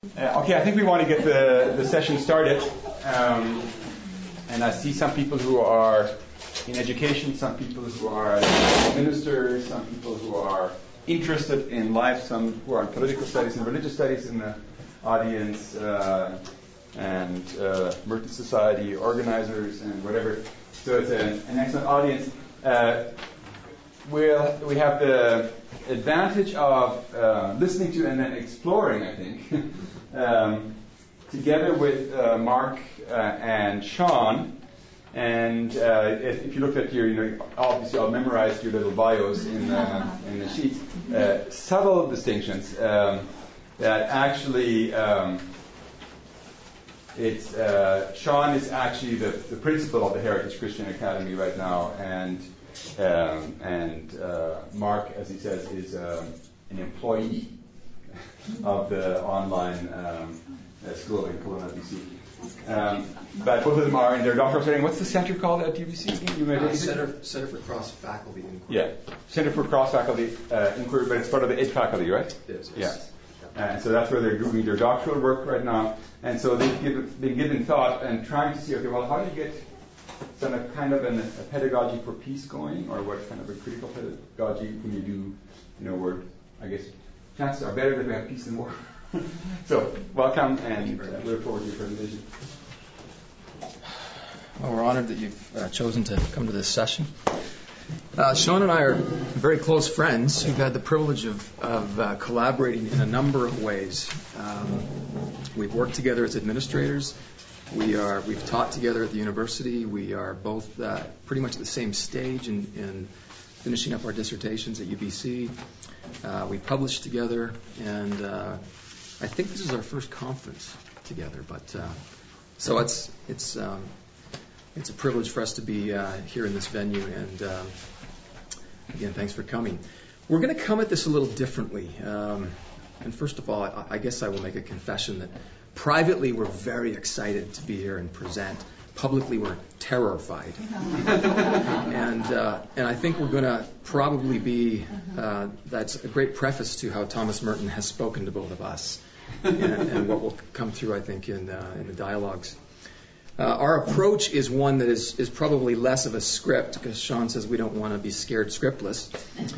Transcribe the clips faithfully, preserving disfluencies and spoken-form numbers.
Uh, okay, I think we want to get the, the session started. Um, and I see some people who are in education, some people who are ministers, some people who are interested in life, some who are in political studies and religious studies in the audience, uh, and uh, Merton Society organizers and whatever. So it's an, an excellent audience. Uh, we'll, we have the advantage of uh, listening to and then exploring, I think, um, together with uh, Mark uh, and Sean. And uh, if, if you looked at your, you know, obviously I'll memorize your little bios in the, in the sheets. Uh, subtle distinctions um, that actually, um, it's uh, Sean is actually the, the principal of the Heritage Christian Academy right now, and um, and uh, Mark, as he says, is um, an employee of the online um, uh, school in Kelowna, B C. Um, but both of them are in their doctoral training. What's the center called at U B C again? You uh, Center, Center for Cross Faculty Inquiry. Yeah, Center for Cross Faculty uh, Inquiry, but it's part of the Ed faculty, right? It is. Yes. Yeah. And so that's where they're doing their doctoral work right now. And so they've given, been given thought and trying to see, okay, well, how do you get some kind of an, a pedagogy for peace going, or what kind of a critical pedagogy can you do, you know, where I guess chances are better that we have peace and war. So, welcome, and uh, we look forward to your presentation. Well, we're honored that you've uh, chosen to come to this session. Uh, Sean and I are very close friends who've had the privilege of, of uh, collaborating in a number of ways. Um, we've worked together as administrators. We are, we've taught together at the university. We are both uh, pretty much at the same stage in, in finishing up our dissertations at U B C. Uh, we published together, and uh, I think this is our first conference together. But uh, so it's it's um, it's a privilege for us to be uh, here in this venue. And um, again, thanks for coming. We're going to come at this a little differently. Um, and first of all, I, I guess I will make a confession that privately we're very excited to be here and present. Publicly, we're terrified. and uh, and I think we're going to probably be, uh, that's a great preface to how Thomas Merton has spoken to both of us, and, and what will come through, I think, in, uh, in the dialogues. Uh, our approach is one that is, is probably less of a script, because Sean says we don't want to be scared scriptless.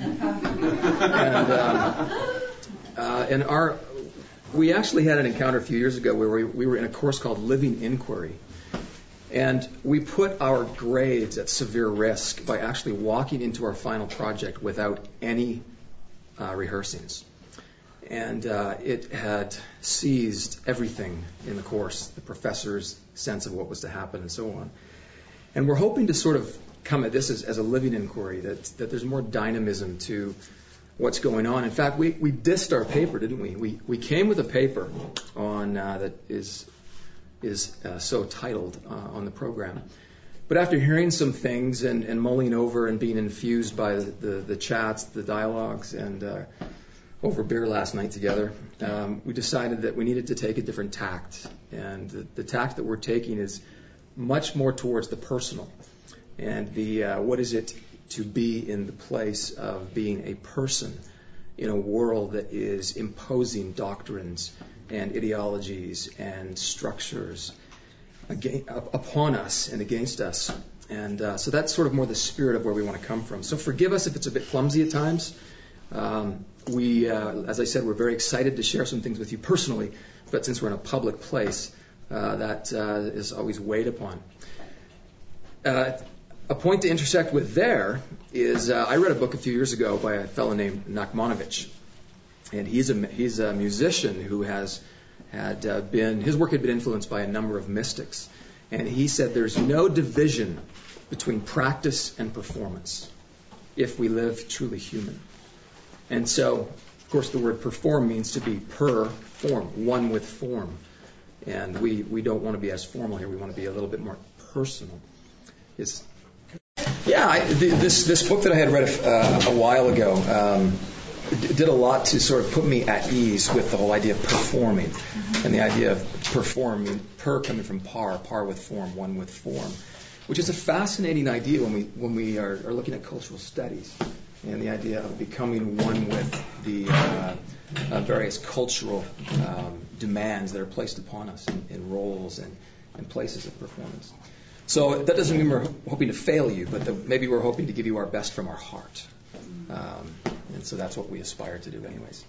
and um, uh, and our, we actually had an encounter a few years ago where we, we were in a course called Living Inquiry. And we put our grades at severe risk by actually walking into our final project without any uh, rehearsings. And uh, it had seized everything in the course, the professor's sense of what was to happen and so on. And we're hoping to sort of come at this as, as a living inquiry, that, that there's more dynamism to what's going on. In fact, we, we dissed our paper, didn't we? We, we came with a paper on uh, that is... is uh, so titled uh, on the program. But after hearing some things and, and mulling over and being infused by the, the, the chats, the dialogues, and uh, over beer last night together, um, we decided that we needed to take a different tact. And the, the tact that we're taking is much more towards the personal. And the uh, what is it to be in the place of being a person in a world that is imposing doctrines and ideologies and structures against, upon us and against us. And uh, so that's sort of more the spirit of where we want to come from. So forgive us if it's a bit clumsy at times. Um, we, uh, as I said, we're very excited to share some things with you personally, but since we're in a public place, uh, that uh, is always weighed upon. Uh, a point to intersect with there is uh, I read a book a few years ago by a fellow named Nachmanovich. And he's a, he's a musician who has had uh, been, his work had been influenced by a number of mystics. And he said there's no division between practice and performance if we live truly human. And so, of course, the word perform means to be per form, one with form. And we, we don't want to be as formal here. We want to be a little bit more personal. It's, yeah, I, the, this, this book that I had read a, uh, a while ago, um, did a lot to sort of put me at ease with the whole idea of performing, mm-hmm. and the idea of performing, per coming from par, par with form, one with form, which is a fascinating idea when we when we are, are looking at cultural studies, and the idea of becoming one with the uh, uh, various cultural um, demands that are placed upon us in, in roles and, and places of performance. So that doesn't mean we're hoping to fail you, but the, maybe we're hoping to give you our best from our heart. Um, and so that's what we aspire to do anyways.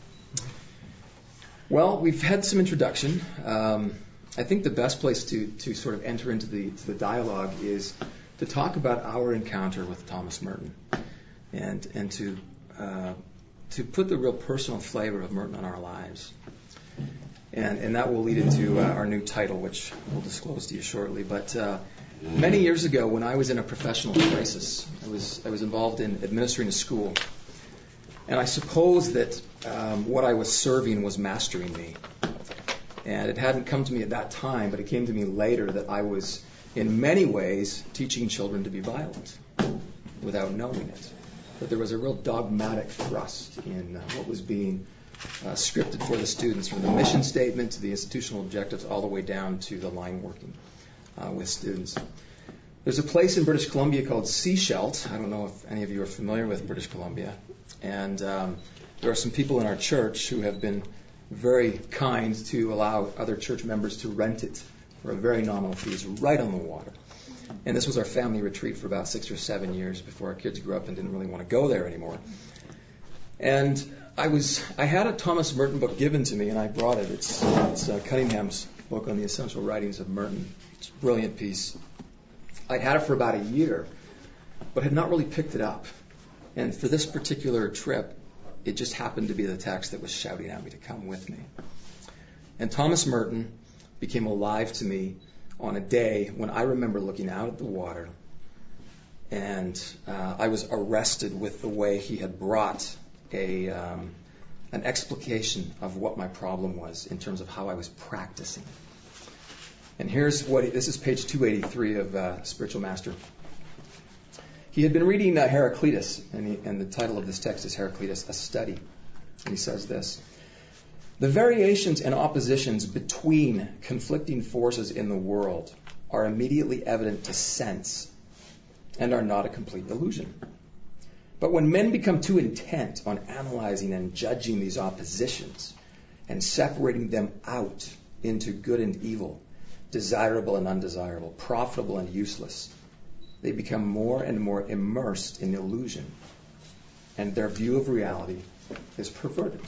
Well, we've had some introduction. Um, I think the best place to, to sort of enter into the, to the dialogue is to talk about our encounter with Thomas Merton and, and to, uh, to put the real personal flavor of Merton on our lives. And, and that will lead into uh, our new title, which we'll disclose to you shortly. But uh, many years ago, when I was in a professional crisis, I was I was involved in administering a school, and I suppose that um, what I was serving was mastering me. And it hadn't come to me at that time, but it came to me later that I was, in many ways, teaching children to be violent without knowing it. But there was a real dogmatic thrust in uh, what was being Uh, scripted for the students, from the mission statement to the institutional objectives all the way down to the line working uh, with students. There's a place in British Columbia called Seashelt. I don't know if any of you are familiar with British Columbia. And um, there are some people in our church who have been very kind to allow other church members to rent it for a very nominal fee. It's right on the water. And this was our family retreat for about six or seven years before our kids grew up and didn't really want to go there anymore. And I was I had a Thomas Merton book given to me, and I brought it. It's, it's uh, Cunningham's book on the essential writings of Merton. It's a brilliant piece. I'd had it for about a year, but had not really picked it up. And for this particular trip, it just happened to be the text that was shouting at me to come with me. And Thomas Merton became alive to me on a day when I remember looking out at the water, and uh, I was arrested with the way he had brought a um, an explication of what my problem was in terms of how I was practicing. And here's what he, this is page two eighty-three of uh, Spiritual Master. He had been reading uh, Heraclitus, and, he, and the title of this text is Heraclitus, A Study. And he says this: the variations and oppositions between conflicting forces in the world are immediately evident to sense and are not a complete illusion. But when men become too intent on analyzing and judging these oppositions and separating them out into good and evil, desirable and undesirable, profitable and useless, they become more and more immersed in illusion, and their view of reality is perverted.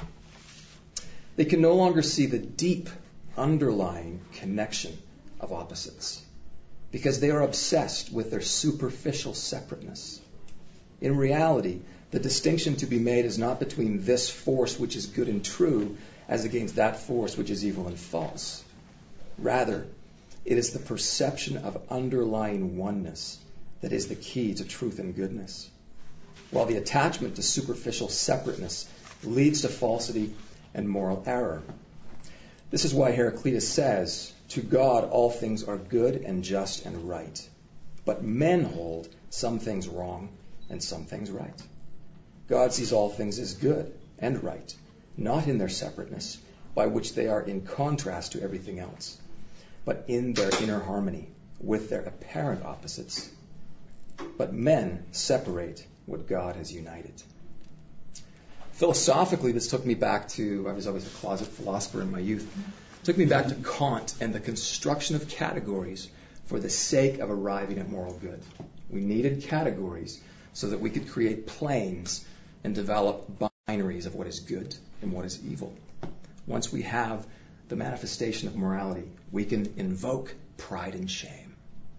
They can no longer see the deep underlying connection of opposites because they are obsessed with their superficial separateness. In reality, the distinction to be made is not between this force which is good and true as against that force which is evil and false. Rather, it is the perception of underlying oneness that is the key to truth and goodness, while the attachment to superficial separateness leads to falsity and moral error. This is why Heraclitus says, to God all things are good and just and right, but men hold some things wrong and some things right. God sees all things as good and right, not in their separateness, by which they are in contrast to everything else, but in their inner harmony with their apparent opposites. But men separate what God has united. Philosophically, this took me back to, I was always a closet philosopher in my youth, it took me back to Kant and the construction of categories for the sake of arriving at moral good. We needed categories so that we could create planes and develop binaries of what is good and what is evil. Once we have the manifestation of morality, we can invoke pride and shame.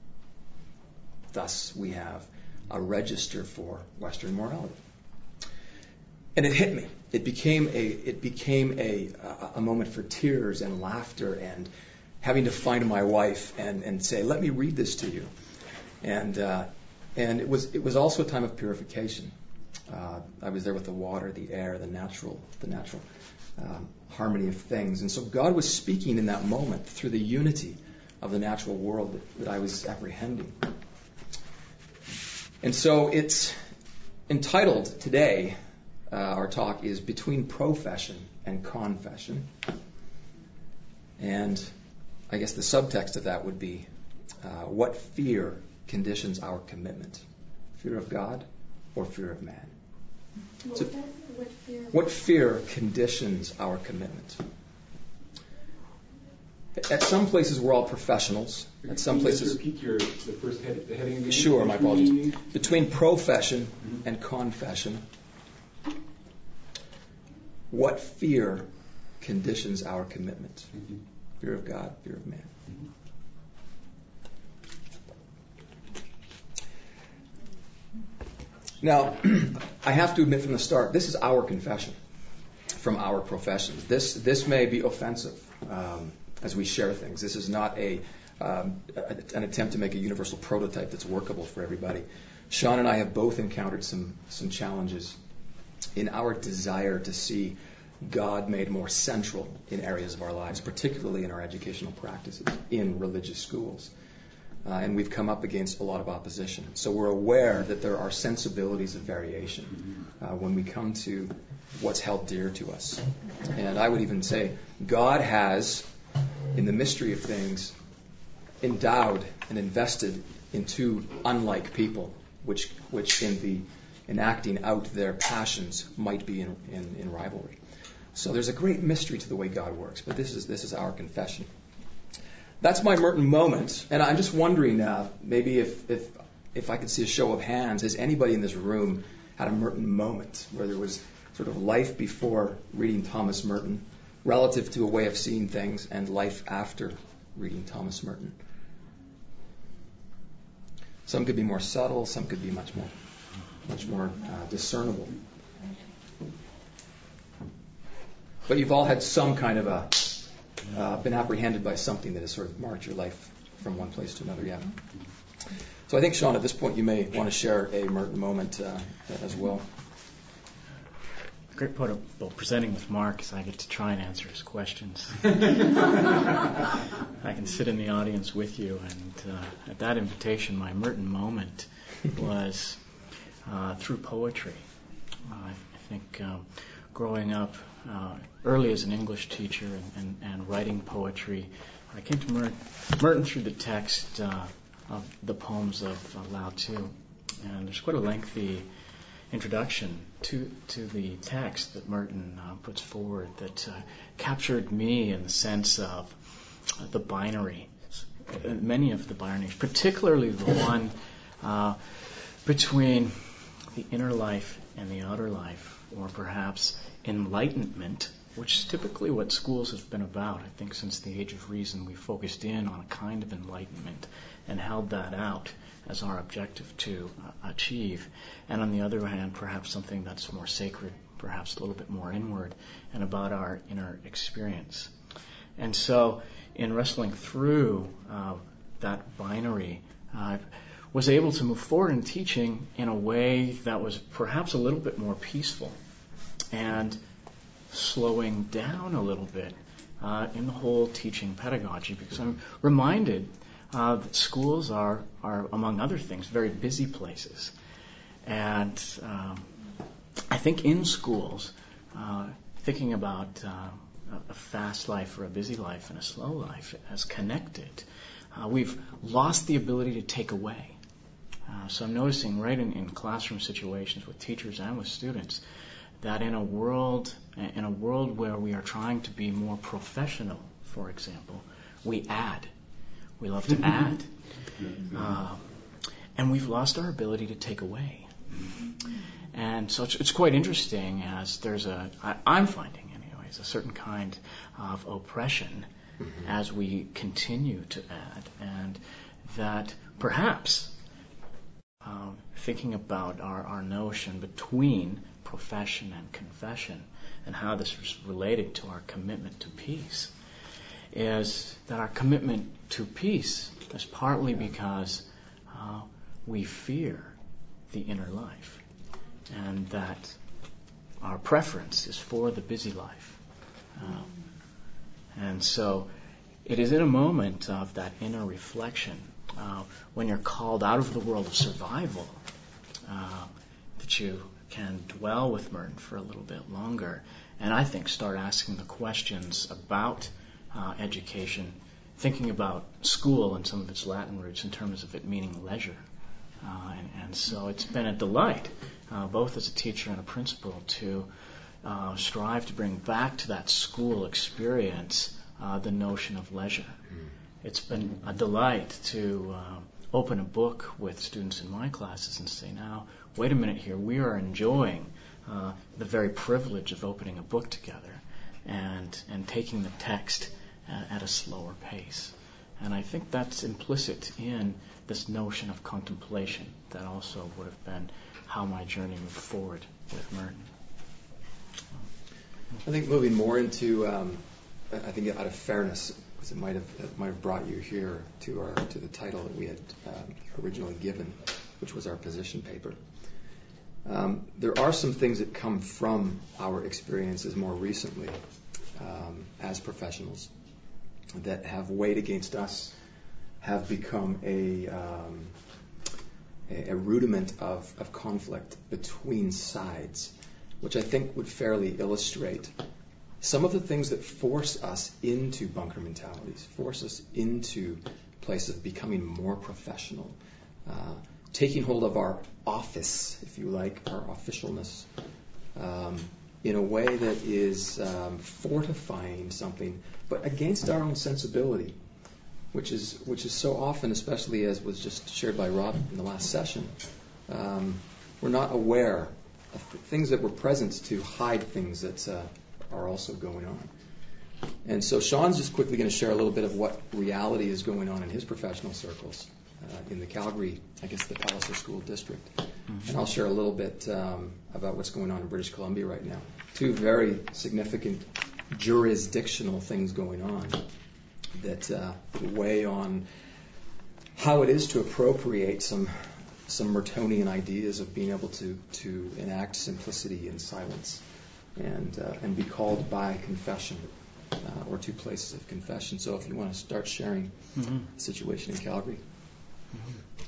Thus, we have a register for Western morality. And it hit me. It became a it became a a moment for tears and laughter and having to find my wife and, and say, let me read this to you. And uh, and it was it was also a time of purification. Uh, I was there with the water, the air, the natural the natural um, harmony of things. And so God was speaking in that moment through the unity of the natural world that, that I was apprehending. And so it's entitled today, uh, our talk is Between Profession and Confession. And I guess the subtext of that would be, uh, what fear conditions our commitment? Fear of God or fear of man? What, so, what, fear? what fear conditions our commitment? At some places, we're all professionals. At some Can you just places, repeat your, the first head, the heading again? sure, my apologies. Between- Between profession Mhm. and confession, what fear conditions our commitment? Mhm. Fear of God, fear of man. Mhm. Now, I have to admit from the start, this is our confession from our professions. This this may be offensive um, as we share things. This is not a, um, a an attempt to make a universal prototype that's workable for everybody. Sean and I have both encountered some some challenges in our desire to see God made more central in areas of our lives, particularly in our educational practices in religious schools. Uh, and we've come up against a lot of opposition. So we're aware that there are sensibilities of variation uh, when we come to what's held dear to us. And I would even say God has, in the mystery of things, endowed and invested in two unlike people, which which in the enacting out their passions might be in, in, in rivalry. So there's a great mystery to the way God works, but this is this is our confession. That's my Merton moment, and I'm just wondering, uh, maybe if, if if I could see a show of hands, has anybody in this room had a Merton moment where there was sort of life before reading Thomas Merton, relative to a way of seeing things, and life after reading Thomas Merton? Some could be more subtle, some could be much more, much more uh, discernible. But you've all had some kind of a Uh, been apprehended by something that has sort of marked your life from one place to another, yeah. So I think, Sean, at this point you may want to share a Merton moment uh, as well. The great part about presenting with Mark is I get to try and answer his questions. I can sit in the audience with you, and uh, at that invitation, my Merton moment was uh, through poetry. Uh, I think um, growing up uh, early as an English teacher and, and, and writing poetry, I came to Merton, Merton through the text uh, of the poems of uh, Lao Tzu. And there's quite a lengthy introduction to to the text that Merton uh, puts forward that uh, captured me in the sense of uh, the binary, uh, many of the binaries, particularly the one uh, between the inner life and the outer life, or perhaps enlightenment, which is typically what schools have been about. I think since the age of reason, we focused in on a kind of enlightenment and held that out as our objective to uh, achieve. And on the other hand, perhaps something that's more sacred, perhaps a little bit more inward, and about our inner experience. And so in wrestling through uh, that binary, I uh, was able to move forward in teaching in a way that was perhaps a little bit more peaceful and slowing down a little bit uh, in the whole teaching pedagogy, because I'm reminded uh, that schools are, are, among other things, very busy places. And um, I think in schools, uh, thinking about uh, a fast life or a busy life and a slow life as connected, uh, we've lost the ability to take away. Uh, so I'm noticing right in, in classroom situations with teachers and with students that in a world in a world where we are trying to be more professional, for example, we add. We love to add. Uh, and we've lost our ability to take away. And so it's, it's quite interesting, as there's a, I, I'm finding anyways, a certain kind of oppression mm-hmm. as we continue to add. And that perhaps um, thinking about our, our notion between profession and confession, and how this is related to our commitment to peace, is that our commitment to peace is partly because uh, we fear the inner life, and that our preference is for the busy life. Um, and so it is in a moment of that inner reflection, uh, when you're called out of the world of survival, uh, that you can dwell with Merton for a little bit longer, and I think start asking the questions about uh, education, thinking about school and some of its Latin roots in terms of it meaning leisure. Uh, and, and so it's been a delight, uh, both as a teacher and a principal, to uh, strive to bring back to that school experience uh, the notion of leisure. It's been a delight to uh, open a book with students in my classes and say, now, wait a minute here, we are enjoying uh, the very privilege of opening a book together and, and taking the text at, at a slower pace. And I think that's implicit in this notion of contemplation that also would have been how my journey moved forward with Merton. I think moving more into, um, I think out of fairness, because it might have it might have brought you here to our to the title that we had um, originally given, which was our position paper. Um, there are some things that come from our experiences more recently um, as professionals that have weighed against us, have become a um, a, a rudiment of, of conflict between sides, which I think would fairly illustrate some of the things that force us into bunker mentalities, force us into places of becoming more professional, uh, taking hold of our office, if you like, our officialness, um, in a way that is um, fortifying something, but against our own sensibility, which is which is so often, especially as was just shared by Rob in the last session, um, we're not aware of things that were present to hide things that uh, are also going on. And so Sean's just quickly going to share a little bit of what reality is going on in his professional circles uh, in the Calgary, I guess the Palliser School District. Mm-hmm. And I'll share a little bit um, about what's going on in British Columbia right now. Two very significant jurisdictional things going on that uh, weigh on how it is to appropriate some some Mertonian ideas of being able to, to enact simplicity in silence and uh, and be called by confession uh, or to places of confession. So if you want to start sharing mm-hmm. the situation in Calgary. Mm-hmm.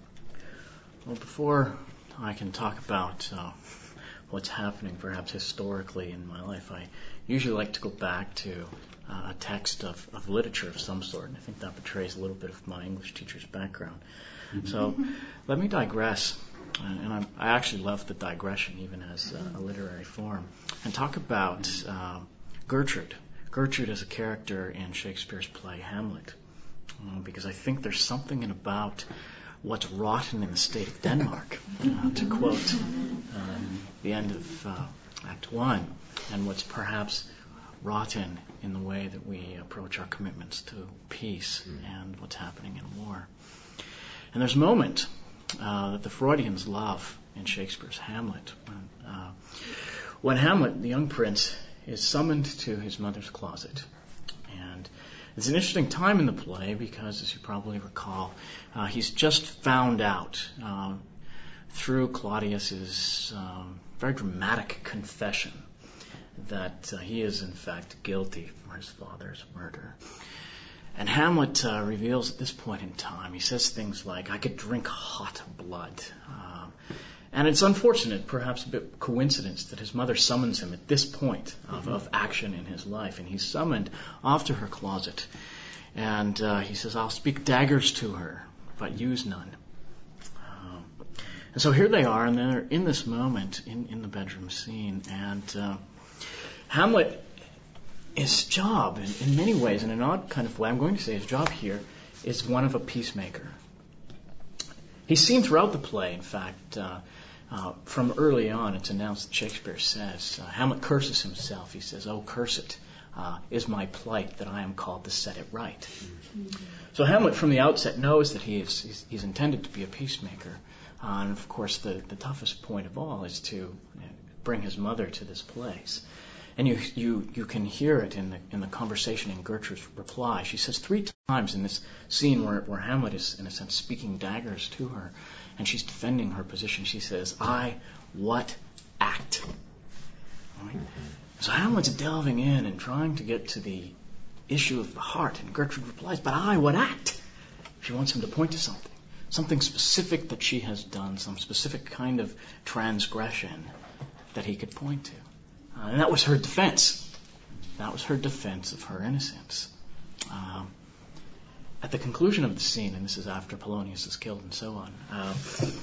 Well, before I can talk about uh, what's happening perhaps historically in my life, I usually like to go back to uh, a text of, of literature of some sort, and I think that betrays a little bit of my English teacher's background. Mm-hmm. So let me digress, and I'm, I actually love the digression even as a, a literary form, and talk about uh, Gertrude. Gertrude is a character in Shakespeare's play Hamlet, uh, because I think there's something about what's rotten in the state of Denmark, uh, to quote um, the end of uh, Act One, and what's perhaps rotten in the way that we approach our commitments to peace mm. and what's happening in war. And there's a moment uh, that the Freudians love in Shakespeare's Hamlet, when, uh, when Hamlet, the young prince, is summoned to his mother's closet. And it's an interesting time in the play because, as you probably recall, uh, he's just found out uh, through Claudius's um, very dramatic confession that uh, he is in fact guilty for his father's murder. And Hamlet uh, reveals at this point in time, he says things like, I could drink hot blood. Um, and it's unfortunate, perhaps a bit coincidence, that his mother summons him at this point of, mm-hmm. of action in his life. And he's summoned off to her closet. And uh, he says, I'll speak daggers to her, but use none. Um, and so here they are, and they're in this moment in, in the bedroom scene. And uh, Hamlet, his job, in, in many ways, in an odd kind of way, I'm going to say his job here is one of a peacemaker. He's seen throughout the play, in fact, uh, uh, from early on, it's announced that Shakespeare says, uh, Hamlet curses himself. He says, oh, curse it, uh, is my plight that I am called to set it right. Mm-hmm. So Hamlet, from the outset, knows that he is, he's, he's intended to be a peacemaker. Uh, and, of course, the, the toughest point of all is to you know, bring his mother to this place. And you you you can hear it in the in the conversation in Gertrude's reply. She says three times in this scene where, where Hamlet is, in a sense, speaking daggers to her, and she's defending her position. She says, I, what act? Right? So Hamlet's delving in and trying to get to the issue of the heart, and Gertrude replies, but I, what act? She wants him to point to something, something specific that she has done, some specific kind of transgression that he could point to. Uh, and that was her defense. That was her defense of her innocence. Um, at the conclusion of the scene, and this is after Polonius is killed and so on, uh,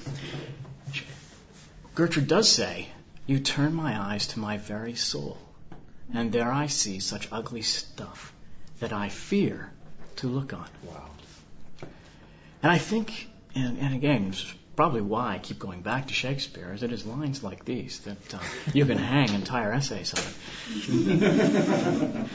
Gertrude does say, you turn my eyes to my very soul, and there I see such ugly stuff that I fear to look on. Wow. And I think, and, and again, this is probably why I keep going back to Shakespeare, is it is lines like these that uh, you can hang entire essays on.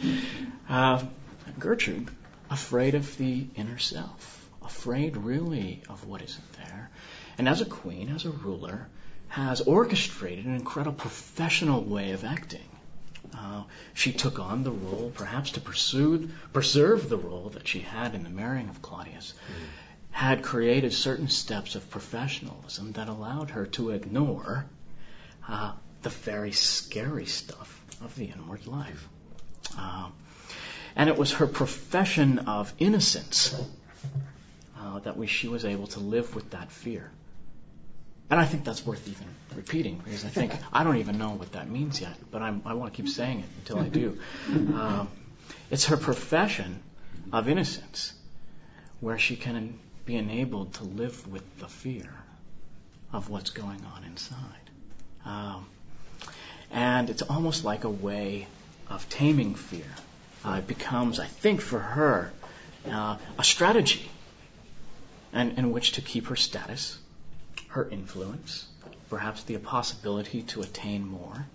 uh, Gertrude, afraid of the inner self, afraid really of what isn't there, and as a queen, as a ruler, has orchestrated an incredible professional way of acting. Uh, she took on the role, perhaps to pursue, preserve the role that she had in the marrying of Claudius, mm. had created certain steps of professionalism that allowed her to ignore uh, the very scary stuff of the inward life. Uh, and it was her profession of innocence uh, that we, she was able to live with that fear. And I think that's worth even repeating, because I think I don't even know what that means yet, but I'm, I want to keep saying it until I do. Um, it's her profession of innocence where she can be enabled to live with the fear of what's going on inside. Um, and it's almost like a way of taming fear. Uh, it becomes, I think, for her, uh, a strategy in, in which to keep her status, her influence, perhaps the possibility to attain more.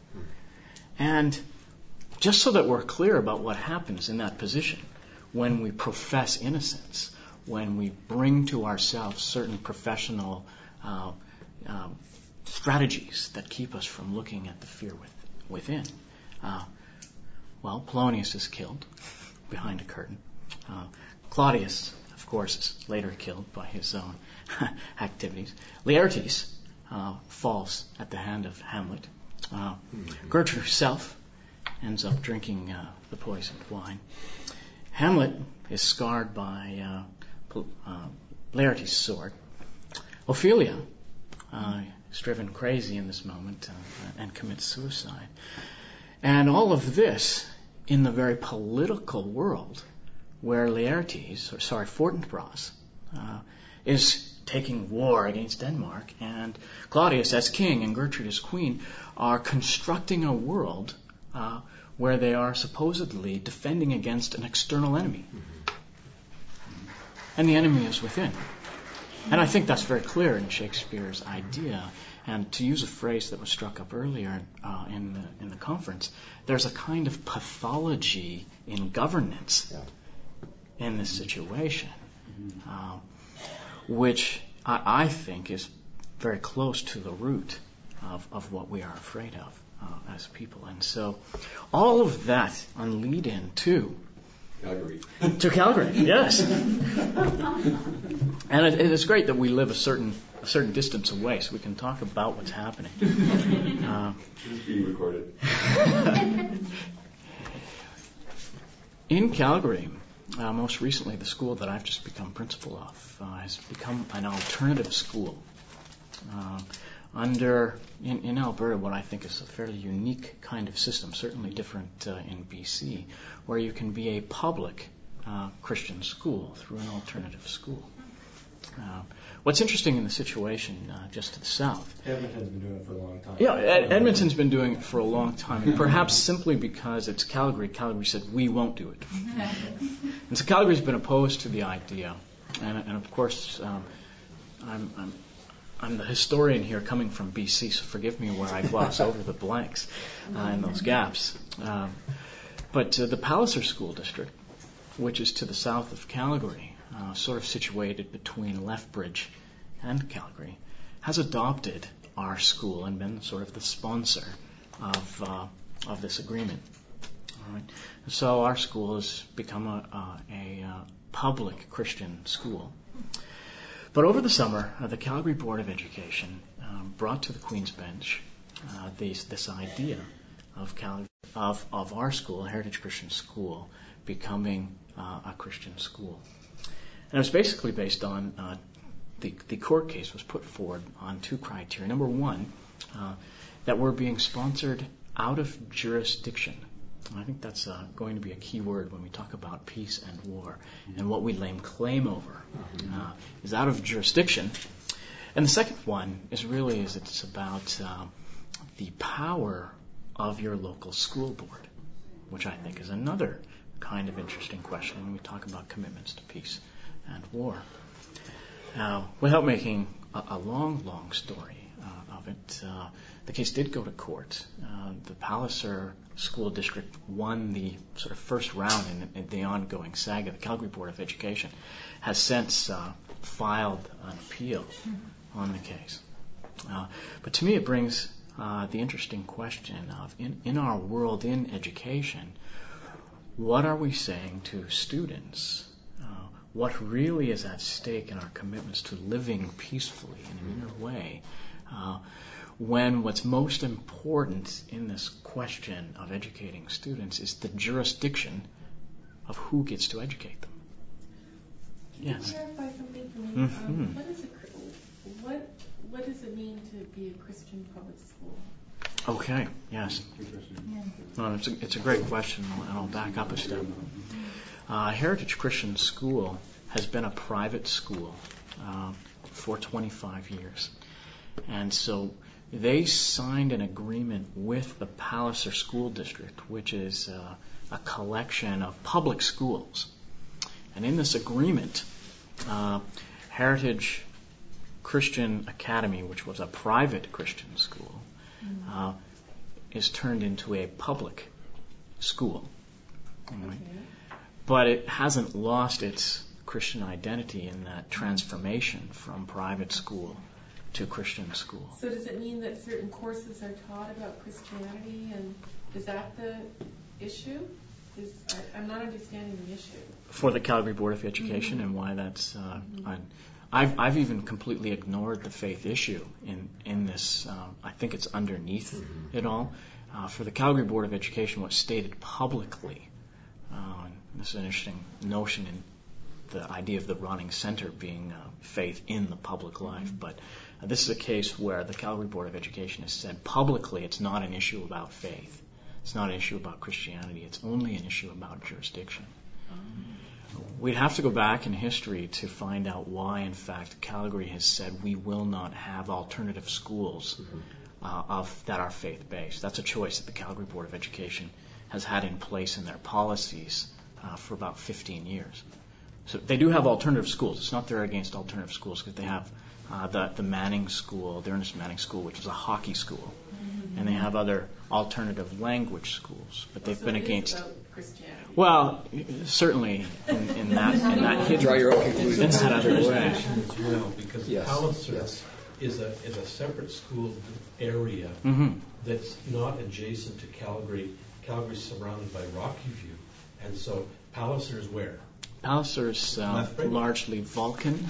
And just so that we're clear about what happens in that position, when we profess innocence, when we bring to ourselves certain professional uh, uh, strategies that keep us from looking at the fear with, within. Uh, well, Polonius is killed behind a curtain. Uh, Claudius, of course, is later killed by his own activities. Laertes uh, falls at the hand of Hamlet. Uh, mm-hmm. Gertrude herself ends up drinking uh, the poisoned wine. Hamlet is scarred by uh, uh, Laertes' sword. Ophelia uh, is driven crazy in this moment uh, and commits suicide. And all of this in the very political world where Laertes, or sorry, Fortinbras, uh, is taking war against Denmark, and Claudius as king and Gertrude as queen are constructing a world uh, where they are supposedly defending against an external enemy. Mm-hmm. And the enemy is within. And I think that's very clear in Shakespeare's idea. And to use a phrase that was struck up earlier uh, in the in the conference, there's a kind of pathology in governance yeah. in this situation, mm-hmm. uh, which I, I think is very close to the root of, of what we are afraid of uh, as people. And so all of that on lead in to Calgary. To Calgary, yes. And it, it is great that we live a certain a certain distance away, so we can talk about what's happening. Uh, It's being recorded. In Calgary, uh, most recently, the school that I've just become principal of uh, has become an alternative school. Uh, under in, in Alberta, what I think is a fairly unique kind of system, certainly different uh, in B C, where you can be a public uh, Christian school through an alternative school. Uh, what's interesting in the situation uh, just to the south... Edmonton's been doing it for a long time. Yeah, Ed- Edmonton's been doing it for a long time, and perhaps simply because it's Calgary, Calgary said, we won't do it. And so Calgary's been opposed to the idea, and, and of course, um, I'm... I'm I'm the historian here coming from B C, so forgive me where I gloss over the blanks uh, and those gaps. Um, but uh, the Palliser School District, which is to the south of Calgary, uh, sort of situated between Lethbridge and Calgary, has adopted our school and been sort of the sponsor of uh, of this agreement. All right. So our school has become a, a, a uh, public Christian school. But over the summer, uh, the Calgary Board of Education um, brought to the Queen's Bench uh, these, this idea of, Cal- of of our school, a Heritage Christian School, becoming uh, a Christian school. And it was basically based on uh, the the court case was put forward on two criteria. Number one, uh, that we're being sponsored out of jurisdiction. I think that's uh, going to be a key word when we talk about peace and war, and what we lay claim over uh, is out of jurisdiction. And the second one is really is it's about uh, the power of your local school board. which I think is another kind of interesting question when we talk about commitments to peace and war. Now, without making a, a long, long story uh, of it, uh, the case did go to court. Uh, the Palliser School District won the sort of first round in, in the ongoing saga. The Calgary Board of Education has since uh, filed an appeal on the case. Uh, but to me, it brings uh, the interesting question of, in, in our world, in education, what are we saying to students? Uh, what really is at stake in our commitments to living peacefully in an inner way? Uh, when what's most important in this question of educating students is the jurisdiction of who gets to educate them. Can Yes. you clarify something for me? Mm-hmm. Um, what is a Chri- what what does it mean to be a Christian public school? Okay, yes. Well, it's, a, it's a great question, and I'll back up a step. Uh, Heritage Christian School has been a private school uh, for twenty-five years. And so they signed an agreement with the Palliser School District, which is uh, a collection of public schools. And in this agreement, uh, Heritage Christian Academy, which was a private Christian school, uh, is turned into a public school. Right? But it hasn't lost its Christian identity in that transformation from private school to Christian school. So does it mean that certain courses are taught about Christianity, and is that the issue? Is I, I'm not understanding the issue. For the Calgary Board of Education, mm-hmm. and why that's, uh, mm-hmm. I, I've I've even completely ignored the faith issue in in this. Uh, I think it's underneath mm-hmm. it all. Uh, for the Calgary Board of Education, what's stated publicly, uh, this is an interesting notion in the idea of the running center being uh, faith in the public life, mm-hmm. but uh, this is a case where the Calgary Board of Education has said publicly it's not an issue about faith. It's not an issue about Christianity. It's only an issue about jurisdiction. Mm-hmm. We'd have to go back in history to find out why, in fact, Calgary has said we will not have alternative schools mm-hmm. uh, of that are faith-based. That's a choice that the Calgary Board of Education has had in place in their policies uh, for about fifteen years. So they do have alternative schools. It's not they're against alternative schools, because they have uh, the, the Manning School, the Ernest Manning School, which is a hockey school, mm-hmm. and they have other alternative language schools. But they've so been it against. Is about Christianity. Well, certainly in, in that in that hidden, draw your own conclusions in that other way. As well, because Yes. Palliser Yes. is a is a separate school area Mm-hmm. that's not adjacent to Calgary. Calgary's surrounded by Rocky View, and so Palliser is where? Palliser is uh, Left brain? largely Vulcan,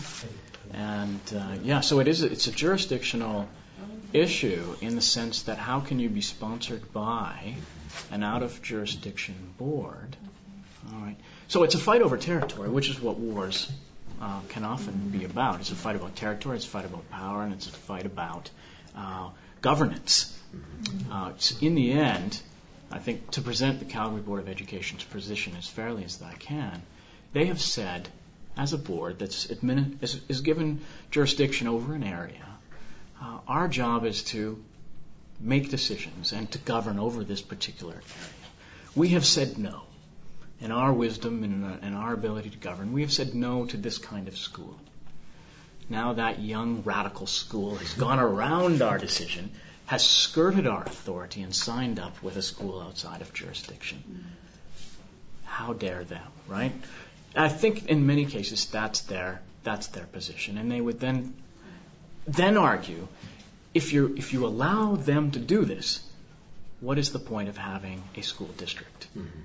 and uh, yeah, so it is. It's a jurisdictional issue in the sense that how can you be sponsored by an out-of-jurisdiction board? All right. So it's a fight over territory, which is what wars uh, can often be about. It's a fight about territory, it's a fight about power, and it's a fight about uh, governance. Uh, in the end, I think to present the Calgary Board of Education's position as fairly as I can, they have said, as a board that's admin, is, is given jurisdiction over an area, uh, our job is to make decisions and to govern over this particular area. We have said no. In our wisdom and uh, in our ability to govern, we have said no to this kind of school. Now that young radical school has gone around our decision, has skirted our authority and signed up with a school outside of jurisdiction. How dare them, right? I think in many cases that's their that's their position, and they would then then argue, if you if you allow them to do this, what is the point of having a school district? Mm-hmm.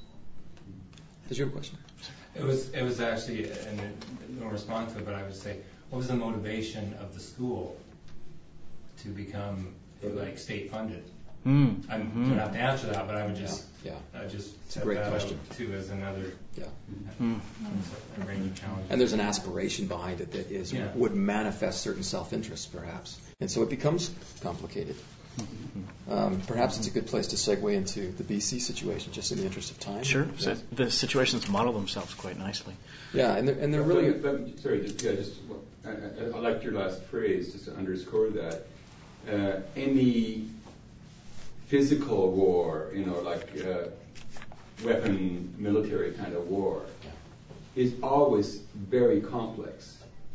Is your question? It was it was actually, and no response to it, but I would say, what was the motivation of the school to become like state funded? Mm. I Mm-hmm. don't have to answer that, but I would just Yeah, yeah. I just It's a set great that question. out too as another Yeah. Mm. a range of challenges. And there's an aspiration behind it that is Yeah. would manifest certain self-interest, perhaps, and so it becomes complicated. Um, perhaps it's a good place to segue into the B C situation, just in the interest of time. Sure. Yeah, So the situations model themselves quite nicely. yeah and they're, and they're really. Let me- sorry, just, yeah, just I, I, I liked your last phrase, just to underscore that. Uh, any physical war, you know, like uh, weapon military kind of war is always very complex.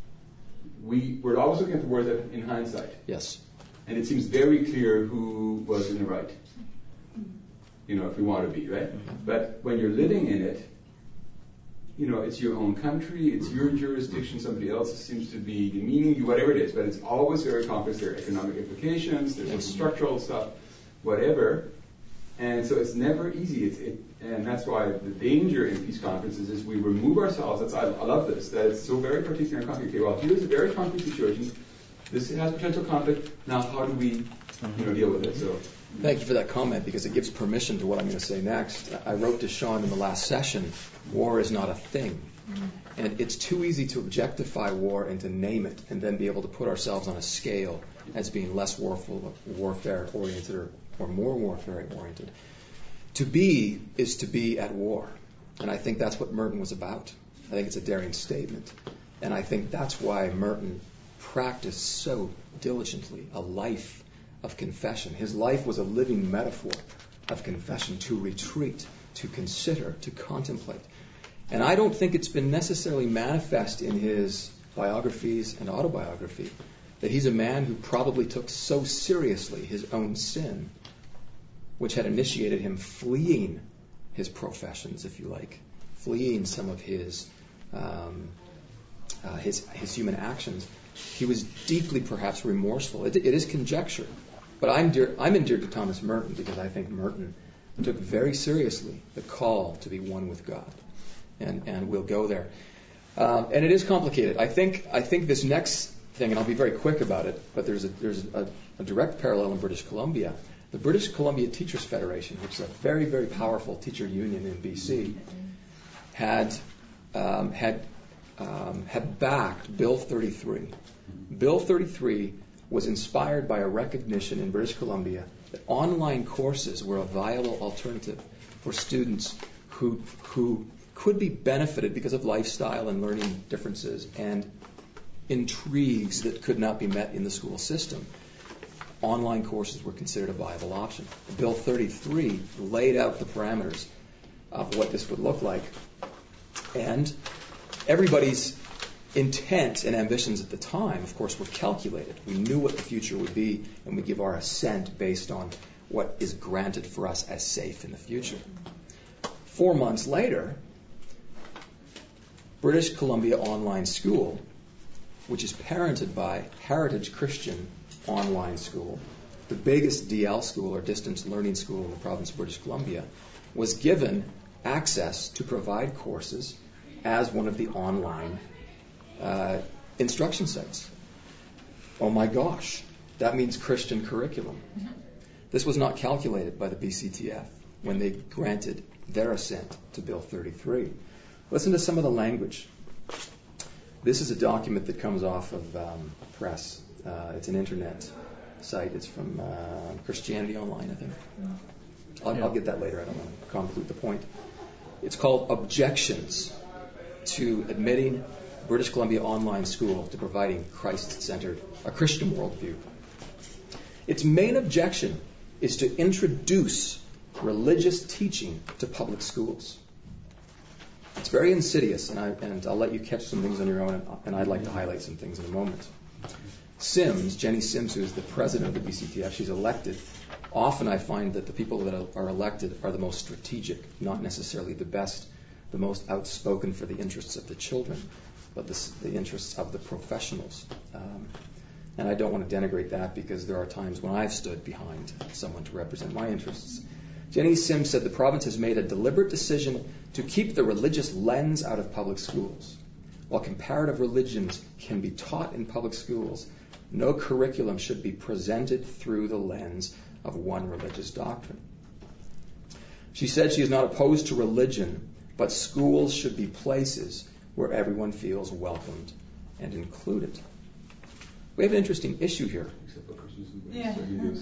We, we're always looking at the wars in hindsight. Yes. And it seems very clear who was in the right. You know, if we want to be, right? Mm-hmm. But when you're living in it, you know, it's your own country, it's your jurisdiction, somebody else seems to be demeaning you, whatever it is, but it's always very complex. There are economic implications, there's yes. structural stuff, whatever. And so it's never easy. It's, it, and that's why the danger in peace conferences is we remove ourselves. That's, I, I love this, that it's so very particular and concrete. Okay, well, here's a very concrete situation. This has potential conflict. Now, how do we you know, deal with it? So. Thank you for that comment, because it gives permission to what I'm going to say next. I wrote to Sean in the last session, war is not a thing. And it's too easy to objectify war and to name it and then be able to put ourselves on a scale as being less warful, warfare-oriented or, or more warfare-oriented. To be is to be at war. And I think that's what Merton was about. I think it's a daring statement. And I think that's why Merton practiced so diligently a life of confession. His life was a living metaphor of confession, to retreat, to consider, to contemplate. And I don't think it's been necessarily manifest in his biographies and autobiography that he's a man who probably took so seriously his own sin, which had initiated him fleeing his professions, if you like, fleeing some of his um, uh, his, his human actions. He was deeply, perhaps, remorseful. It, it is conjecture. But I'm, dear, I'm endeared to Thomas Merton because I think Merton took very seriously the call to be one with God. And, and we'll go there. Um, and it is complicated. I think I think this next thing, and I'll be very quick about it, but there's a, there's a, a direct parallel in British Columbia. The British Columbia Teachers Federation, which is a very, very powerful teacher union in B C, had um, had um, had backed Bill thirty-three. Bill thirty-three was inspired by a recognition in British Columbia that online courses were a viable alternative for students who who could be benefited because of lifestyle and learning differences and intrigues that could not be met in the school system. Online courses were considered a viable option. Bill thirty-three laid out the parameters of what this would look like. And everybody's intent and ambitions at the time, of course, were calculated. We knew what the future would be, and we give our assent based on what is granted for us as safe in the future. Four months later, British Columbia Online School, which is parented by Heritage Christian Online School, the biggest D L school or distance learning school in the province of British Columbia, was given access to provide courses as one of the online uh, instruction sites. Oh my gosh, that means Christian curriculum. This was not calculated by the B C T F when they granted their assent to Bill thirty-three. Listen to some of the language. This is a document that comes off of um, press. Uh, it's an internet site. It's from uh, Christianity Online, I think. I'll, yeah. I'll get that later. I don't want to conclude the point. It's called Objections to Admitting British Columbia Online School to Providing Christ-Centered, a Christian Worldview. Its main objection is to introduce religious teaching to public schools. It's very insidious, and, I, and I'll let you catch some things on your own, and, and I'd like to highlight some things in a moment. Sims, Jenny Sims, who is the president of the B C T F, she's elected. Often I find that the people that are elected are the most strategic, not necessarily the best, the most outspoken for the interests of the children, but the, the interests of the professionals. Um, and I don't want to denigrate that because there are times when I've stood behind someone to represent my interests. Jenny Sims said the province has made a deliberate decision to keep the religious lens out of public schools. While comparative religions can be taught in public schools, no curriculum should be presented through the lens of one religious doctrine. She said she is not opposed to religion, but schools should be places where everyone feels welcomed and included. We have an interesting issue here. Yeah.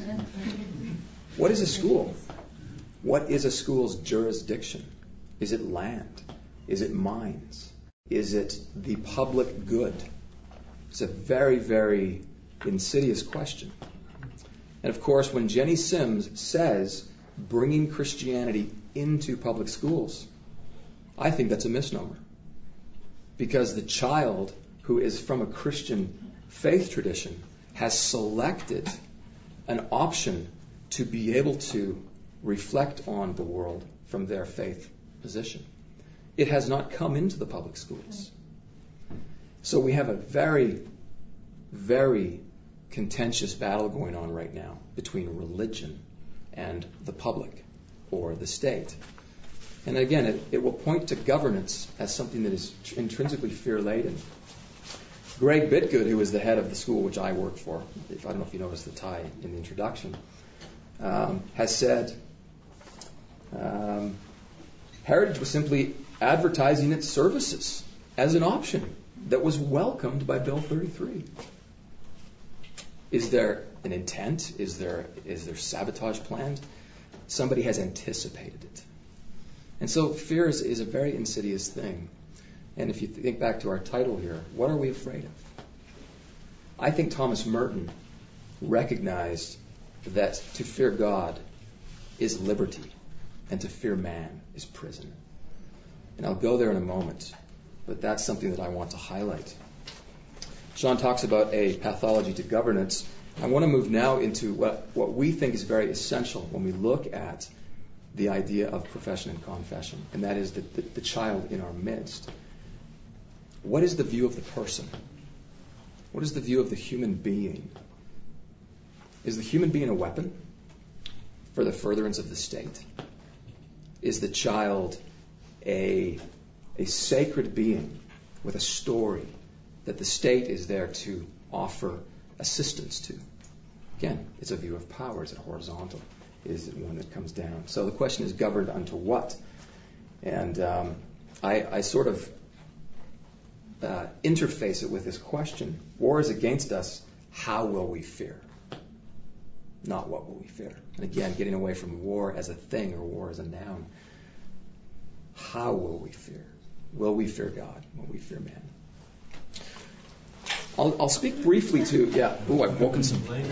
What is a school? What is a school's jurisdiction? Is it land? Is it mines? Is it the public good? It's a very, very insidious question. And of course, when Jenny Sims says bringing Christianity into public schools, I think that's a misnomer. Because the child who is from a Christian faith tradition has selected an option to be able to reflect on the world from their faith position. It has not come into the public schools. So we have a very, very contentious battle going on right now between religion and the public or the state. And again, it, it will point to governance as something that is intrinsically fear-laden. Greg Bitgood, who was the head of the school which I worked for, if I don't know if you noticed the tie in the introduction, um, has said um, Heritage was simply advertising its services as an option that was welcomed by Bill thirty-three. Is there an intent? Is there is there sabotage planned? Somebody has anticipated it. And so fear is, is a very insidious thing. And if you think back to our title here, what are we afraid of? I think Thomas Merton recognized that to fear God is liberty, and to fear man is prison. And I'll go there in a moment, but that's something that I want to highlight. Sean talks about a pathology to governance. I want to move now into what, what we think is very essential when we look at the idea of profession and confession, and that is the, the, the child in our midst. What is the view of the person? What is the view of the human being? Is the human being a weapon for the furtherance of the state? Is the child a, a sacred being with a story that the state is there to offer assistance to? Again, it's a view of power. Is it horizontal? Is it one that comes down? So the question is, governed unto what? And um, I, I sort of uh, interface it with this question. War is against us. How will we fear? Not what will we fear. And again, getting away from war as a thing or war as a noun. How will we fear? Will we fear God? Will we fear man? I'll, I'll speak briefly to, yeah, oh, I've woken some. There's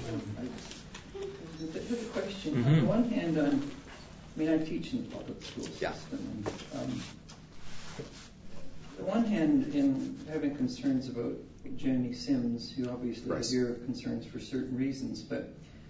a question. Mm-hmm. On the one hand, um, I mean, I teach in the public school system. Yeah. And, um, on the one hand, in having concerns about Jenny Sims, you obviously Right. have your concerns for certain reasons, but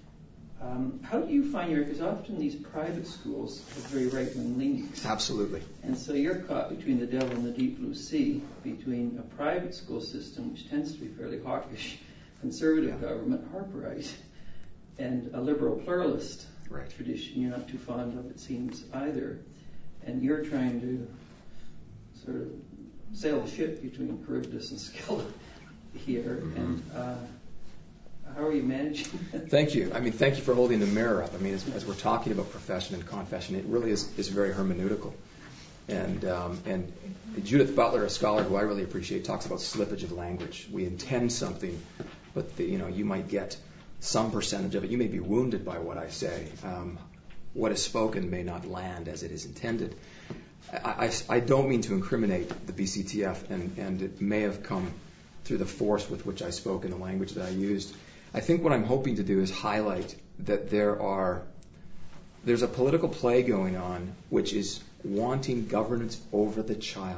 um, how do you find your, because often these private schools have very right-wing leanings. Absolutely. And so you're caught between the devil and the deep blue sea, between a private school system, which tends to be fairly hawkish, conservative Yeah. government, Harperite, and a liberal pluralist Right. tradition you're not too fond of, it seems, either. And you're trying to sort of sail the ship between Charybdis and Scylla here. Mm-hmm. And uh, how are you managing that? Thank you. I mean, thank you for holding the mirror up. I mean, as, as we're talking about profession and confession, it really is, is very hermeneutical. And um, and Judith Butler, a scholar who I really appreciate, talks about slippage of language. We intend something, but the, you know, you might get some percentage of it. You may be wounded by what I say. Um, what is spoken may not land as it is intended. I, I, I don't mean to incriminate the B C T F, and, and it may have come through the force with which I spoke and the language that I used. I think what I'm hoping to do is highlight that there are there's a political play going on which is wanting governance over the child.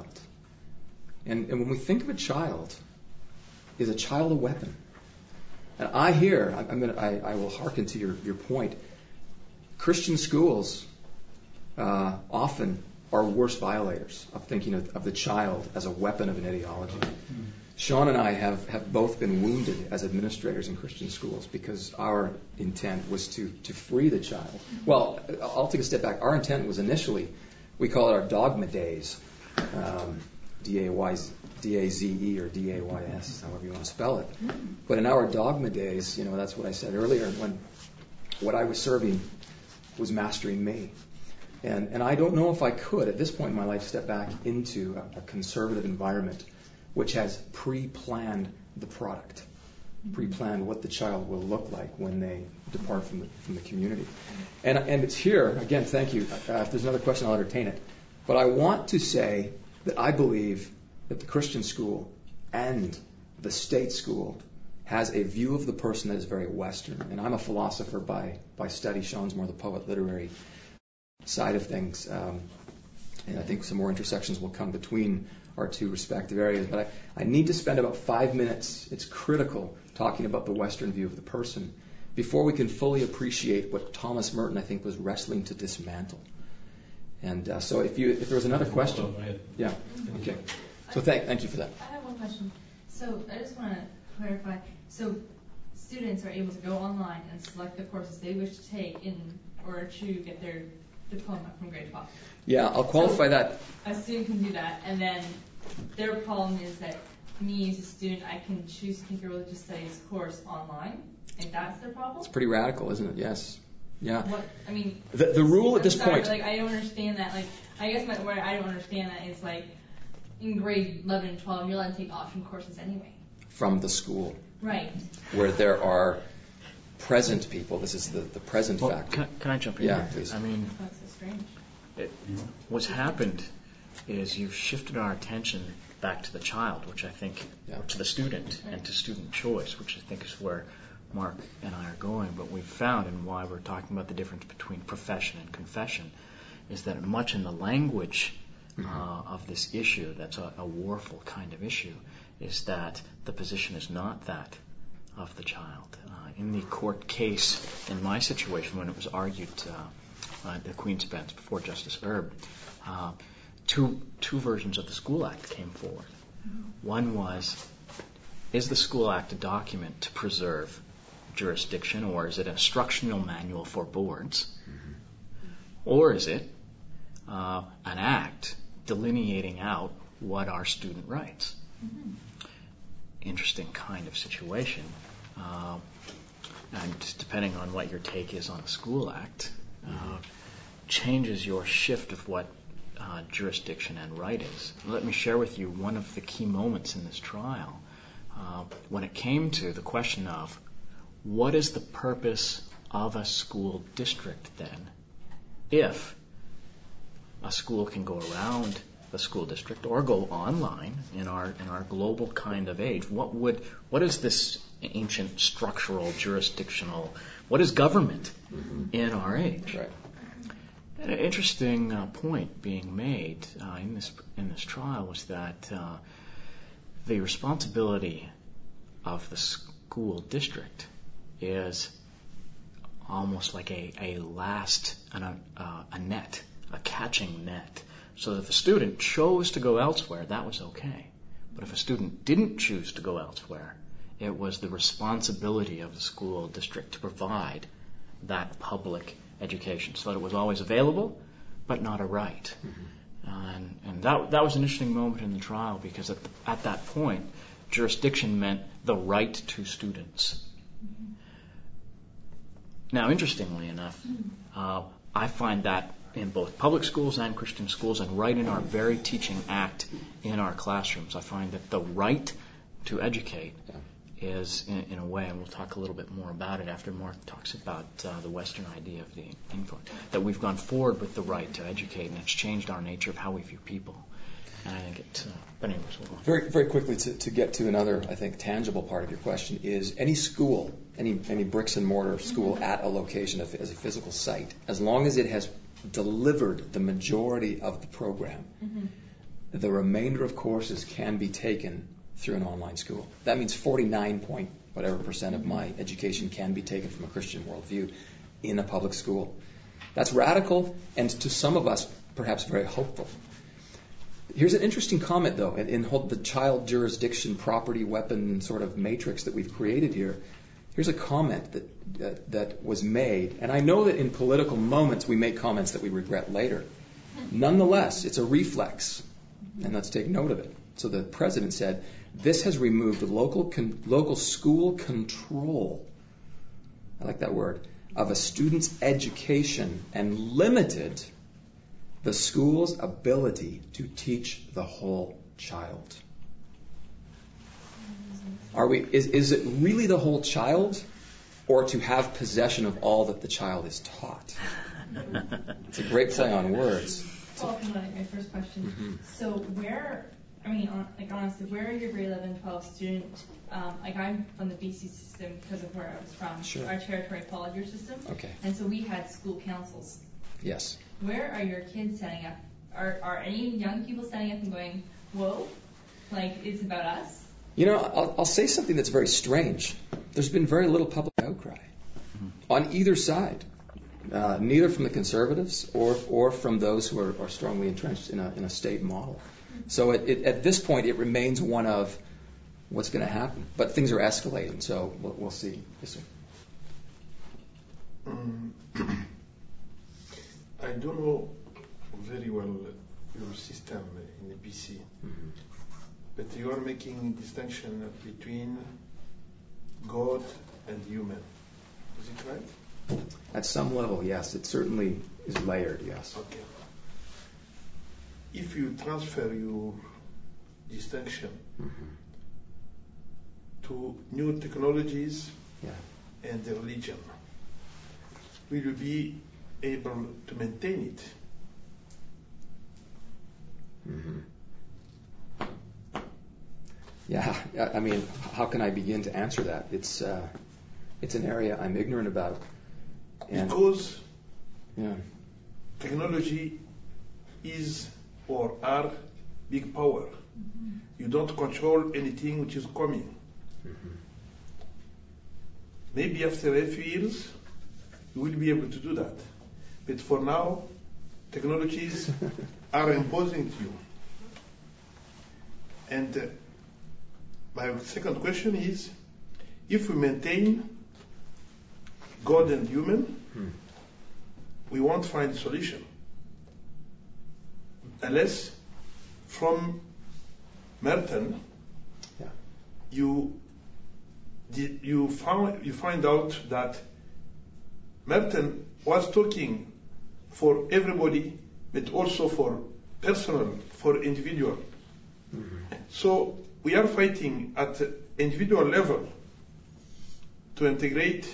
And, and when we think of a child, is a child a weapon? And I hear, I'm gonna, I, I will hearken to your, your point, Christian schools uh, often are worse violators of thinking of, of the child as a weapon of an ideology. Mm-hmm. Sean and I have, have both been wounded as administrators in Christian schools because our intent was to, to free the child. Well, I'll take a step back. Our intent was initially, we call it our dogma days, um, D A Y D A Z E or D A Y S, however you want to spell it. But in our dogma days, you know, that's what I said earlier, when what I was serving was mastering me. And and I don't know if I could, at this point in my life, step back into a, a conservative environment which has pre-planned the product, pre-planned what the child will look like when they depart from the, from the community. And, and it's here, again, thank you. Uh, if there's another question, I'll entertain it. But I want to say that I believe that the Christian school and the state school has a view of the person that is very Western. And I'm a philosopher by, by study. Sean's more the poet literary. side of things. Um, and I think some more intersections will come between our two respective areas. But I, I need to spend about five minutes, it's critical, talking about the Western view of the person before we can fully appreciate what Thomas Merton, I think, was wrestling to dismantle. And uh, so if you if there was another question. Yeah. Okay. So thank thank you for that. I have one question. So I just want to clarify. So students are able to go online and select the courses they wish to take in order to get their diploma from grade twelve. Yeah, I'll qualify so that. A student can do that, and then their problem is that me as a student, I can choose to take a religious studies course online, and that's their problem? It's pretty radical, isn't it? Yes. Yeah. What, I mean, the, the rule at I'm this sorry, point. Like, I don't understand that. Like, I guess my, where I don't understand that is like, in grade eleven and twelve, you're allowed to take option courses anyway. From the school. Right. Where there are present people. This is the, the present well, factor. Can, can I jump in? Yeah, here? please. I mean, That's so strange. It, what's happened is you've shifted our attention back to the child, which I think, yeah. to the student and to student choice, which I think is where Mark and I are going. But we've found, and why we're talking about the difference between profession and confession, is that much in the language mm-hmm. uh, of this issue, that's a, a warful kind of issue, is that the position is not that of the child. Uh, in the court case, in my situation, when it was argued uh, at the Queen's Bench before Justice Erb, uh, two two versions of the School Act came forward. Mm-hmm. One was, is the School Act a document to preserve jurisdiction, or is it an instructional manual for boards? Mm-hmm. Or is it uh, an act delineating out what are student rights? Mm-hmm. Interesting kind of situation. Uh, and depending on what your take is on the School Act, uh, mm-hmm. changes your shift of what uh, jurisdiction and right is. Let me share with you one of the key moments in this trial uh, when it came to the question of what is the purpose of a school district then if a school can go around the school district or go online in our in our global kind of age. What would what is this ancient structural jurisdictional what is government mm-hmm. in our age? Right. An interesting uh, point being made uh, in this in this trial was that uh, the responsibility of the school district is almost like a, a last an, uh, a net, a catching net. So that if a student chose to go elsewhere, that was okay. But if a student didn't choose to go elsewhere, it was the responsibility of the school district to provide that public education so that it was always available, but not a right. Mm-hmm. Uh, and and that, that was an interesting moment in the trial because at, the, at that point, jurisdiction meant the right to students. Mm-hmm. Now, interestingly enough, uh, I find that in both public schools and Christian schools, and right in our very teaching act in our classrooms, I find that the right to educate yeah. is, in, in a way, and we'll talk a little bit more about it after Mark talks about uh, the Western idea of the influence, that we've gone forward with the right to educate, and it's changed our nature of how we view people. And I think it, uh, but anyways, we'll go on. Very, very quickly to, to get to another, I think, tangible part of your question is any school, any any bricks and mortar school mm-hmm. at a location of, as a physical site, as long as it has delivered the majority of the program, mm-hmm. the remainder of courses can be taken through an online school. That means forty-nine point whatever percent of my education can be taken from a Christian worldview in a public school. That's radical, and to some of us, perhaps very hopeful. Here's an interesting comment, though, in, in the child jurisdiction property weapon sort of matrix that we've created here. Here's a comment that uh, that was made, and I know that in political moments we make comments that we regret later. Nonetheless, it's a reflex, and let's take note of it. So the president said, "This has removed local con- local school control." I like that word, of a student's education and limited the school's ability to teach the whole child. Are we? Is, is it really the whole child, or to have possession of all that the child is taught? It's a great play on words. Well, like my first question. Mm-hmm. So where, I mean, on, like honestly, where are your grade eleven, twelve student? Um, like I'm from the B C system because of where I was from. Sure. Our territory followed your system. Okay. And so we had school councils. Yes. where are your kids standing up? Are are any young people standing up and going, whoa, like it's about us? You know, I'll, I'll say something that's very strange. There's been very little public outcry on either side, uh, neither from the conservatives or or from those who are, are strongly entrenched in a in a state model. So it, it, at this point, it remains one of what's going to happen. But things are escalating, so we'll, we'll see. Yes, sir. Um, I don't know very well your system in the B C, Mm-hmm. but you are making a distinction between God and human. Is it right? At some level, yes. It certainly is layered, yes. Okay. If you transfer your distinction Mm-hmm. to new technologies Yeah. and the religion, will you be able to maintain it? Mm-hmm. Yeah, I I mean, how can I begin to answer that? It's uh, it's an area I'm ignorant about. And, Because yeah. technology is or are big power. You don't control anything which is coming. Mm-hmm. Maybe after a few years, you will be able to do that. But for now, technologies are imposing to you. And uh, my second question is, if we maintain God and human, Hmm. we won't find a solution. Unless from Merton, Yeah. you did, you found you find out that Merton was talking for everybody, but also for personal, for individual. Mm-hmm. So we are fighting at individual level to integrate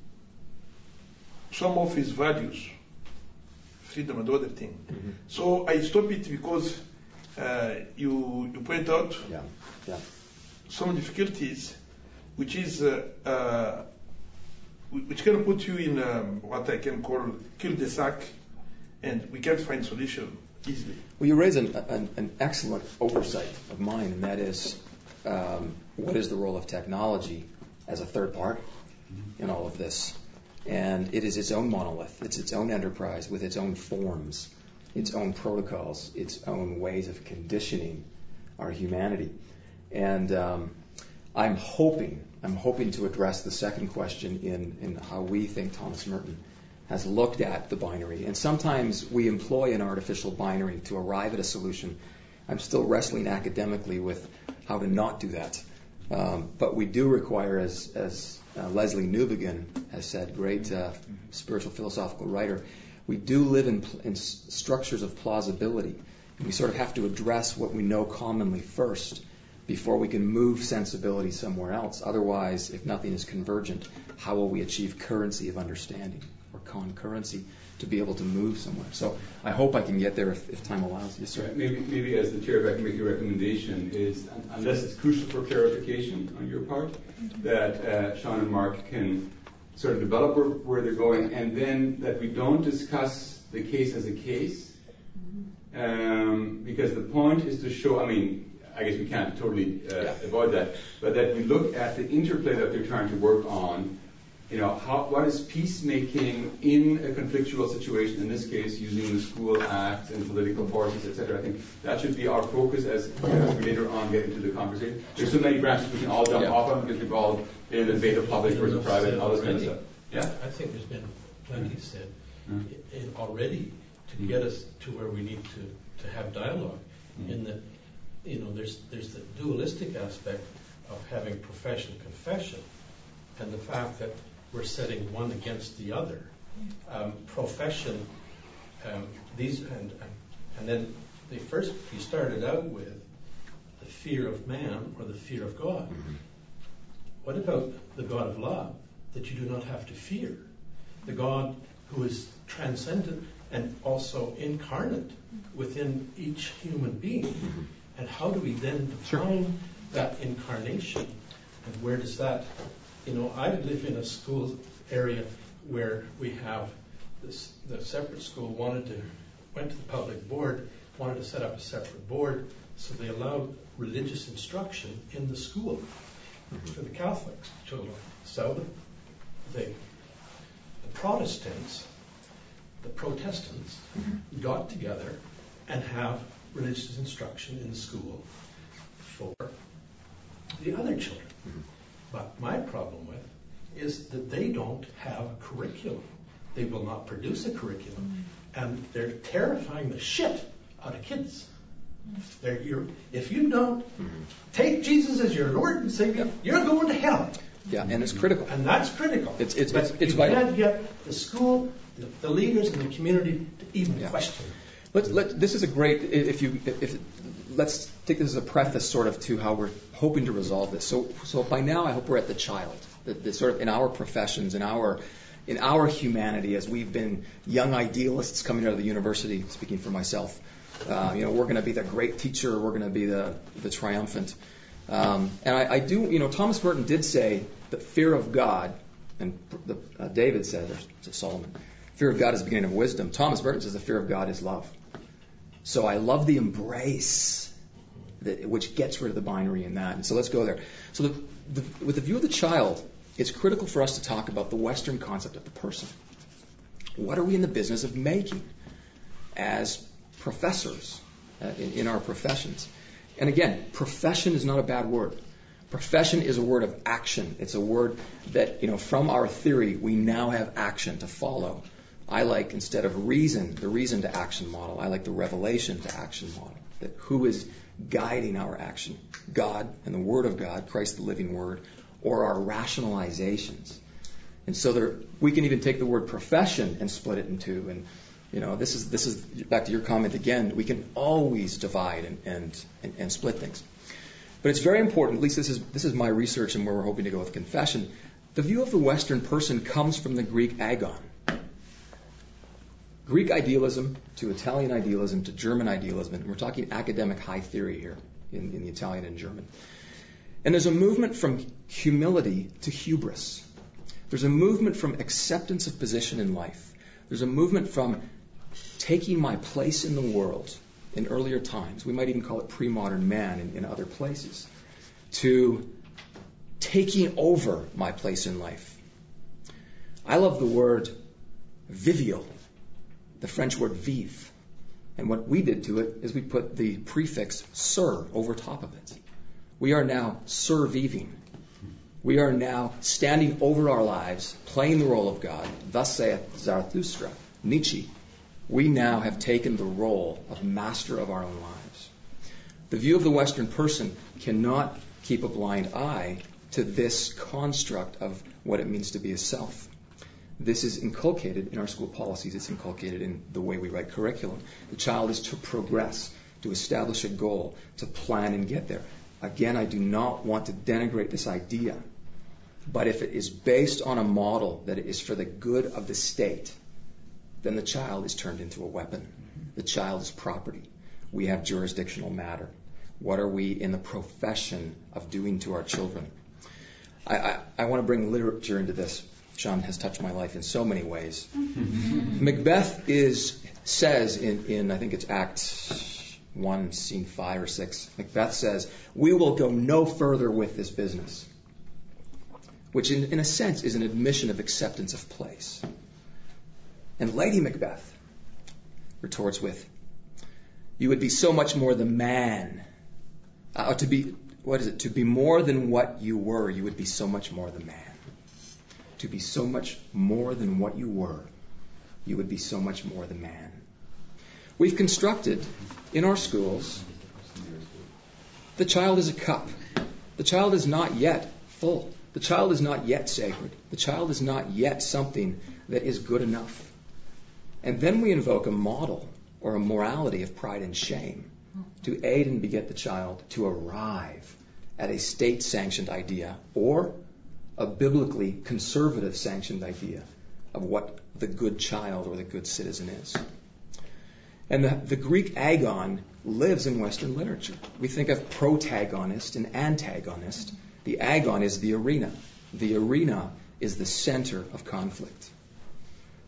some of his values, freedom and other thing. Mm-hmm. So I stop it because uh, you you point out Yeah. Yeah. some difficulties, which is uh, uh, which can put you in um, what I can call cul-de-sac, and we can't find solution easily. Well, you raise an, an, an excellent oversight of mine, and that is, um, what is the role of technology as a third party in all of this? And it is its own monolith. It's its own enterprise with its own forms, its own protocols, its own ways of conditioning our humanity. And um, I'm hoping, I'm hoping to address the second question in, in how we think Thomas Merton has looked at the binary. And sometimes we employ an artificial binary to arrive at a solution. I'm still wrestling academically with how to not do that. Um, but we do require, as, as uh, Leslie Newbegin has said, great uh, spiritual philosophical writer, we do live in, in s- structures of plausibility. And we sort of have to address what we know commonly first before we can move sensibility somewhere else. Otherwise, if nothing is convergent, how will we achieve currency of understanding or concurrency to be able to move somewhere? So I hope I can get there if, if time allows. Yes, sir. Right. Maybe, maybe as the chair, if I can make a recommendation, is un- unless it's crucial for clarification on your part, that uh, Sean and Mark can sort of develop where, where they're going, and then that we don't discuss the case as a case, um, because the point is to show, I mean, I guess we can't totally uh, Yeah. avoid that, but that we look at the interplay that they're trying to work on. You know, how, what is peacemaking in a conflictual situation, in this case using the School Act and political parties, et cetera. I think that should be our focus as, as we later on get into the conversation. There's so many branches we can all jump Yeah. off on because we've all been in the debate of public versus private and all this kind of stuff. Yeah? I think there's been plenty said Mm. in already to get us to where we need to, to have dialogue. Mm. In that, you know, there's there's the dualistic aspect of having profession confession, and the fact that we're setting one against the other. Um, profession, um, these and and then the first you started out with the fear of man or the fear of God. Mm-hmm. What about the God of love that you do not have to fear? The God who is transcendent and also incarnate within each human being. Mm-hmm. And how do we then define that incarnation? And where does that, you know, I live in a school area where we have this, the separate school wanted to, went to the public board, wanted to set up a separate board, so they allowed religious instruction in the school mm-hmm. for the Catholic children. So the, the Protestants, the Protestants, mm-hmm. got together and have religious instruction in the school for the other children. Mm-hmm. But my problem with is that they don't have a curriculum. They will not produce a curriculum, mm-hmm. and they're terrifying the shit out of kids. They're, you're, if you don't mm-hmm. take Jesus as your Lord and Savior, you're going to hell. Yeah, and it's critical. And that's critical. It's it's but it's, it's you vital. can't get the school, the, the leaders in the community to even yeah. question. Let's let. This is a great. If you if, if let's take this as a preface, sort of, to how we're hoping to resolve this. So so by now, I hope we're at the child, the, the sort of in our professions, in our in our humanity, as we've been young idealists coming out of the university. Speaking for myself, uh, you know, we're going to be the great teacher. We're going to be the the triumphant. Um, and I, I do, you know, Thomas Merton did say that fear of God, and the, uh, David said, or Solomon, fear of God is the beginning of wisdom. Thomas Merton says the fear of God is love. So I love the embrace, that, which gets rid of the binary in that. And so let's go there. So the, the, with the view of the child, it's critical for us to talk about the Western concept of the person. What are we in the business of making as professors uh, in, in our professions? And again, profession is not a bad word. Profession is a word of action. It's a word that, you know, from our theory, we now have action to follow. I like, instead of reason, the reason to action model. I like the revelation to action model. That who is guiding our action? God and the Word of God, Christ the living Word, or our rationalizations. And so there, we can even take the word profession and split it in two. And you know, this is this is back to your comment again. We can always divide and and, and, and split things. But it's very important, at least this is this is my research and where we're hoping to go with confession. The view of the Western person comes from the Greek agon. Greek idealism to Italian idealism to German idealism. And we're talking academic high theory here in, in the Italian and German. And there's a movement from humility to hubris. There's a movement from acceptance of position in life. There's a movement from taking my place in the world in earlier times. We might even call it pre-modern man in, in other places. To taking over my place in life. I love the word vivial, the French word vive. And what we did to it is we put the prefix sur over top of it. We are now surviving. We are now standing over our lives, playing the role of God. Thus saith Zarathustra, Nietzsche. We now have taken the role of master of our own lives. The view of the Western person cannot keep a blind eye to this construct of what it means to be a self. This is inculcated in our school policies. It's inculcated in the way we write curriculum. The child is to progress, to establish a goal, to plan and get there. Again, I do not want to denigrate this idea, but if it is based on a model that is for the good of the state, then the child is turned into a weapon. The child is property. We have jurisdictional matter. What are we in the profession of doing to our children? I, I, I want to bring literature into this. John has touched my life in so many ways. Macbeth is says in, in I think it's Act one, scene five or six, Macbeth says, "We will go no further with this business," which in, in a sense is an admission of acceptance of place. And Lady Macbeth retorts with, "You would be so much more the man. Uh, to be, what is it? To be more than what you were, you would be so much more the man. To be so much more than what you were, you would be so much more the man." We've constructed in our schools, the child is a cup. The child is not yet full. The child is not yet sacred. The child is not yet something that is good enough. And then we invoke a model or a morality of pride and shame to aid and beget the child to arrive at a state-sanctioned idea or a biblically conservative sanctioned idea of what the good child or the good citizen is. And the, the Greek agon lives in Western literature. We think of protagonist and antagonist. The agon is the arena. The arena is the center of conflict.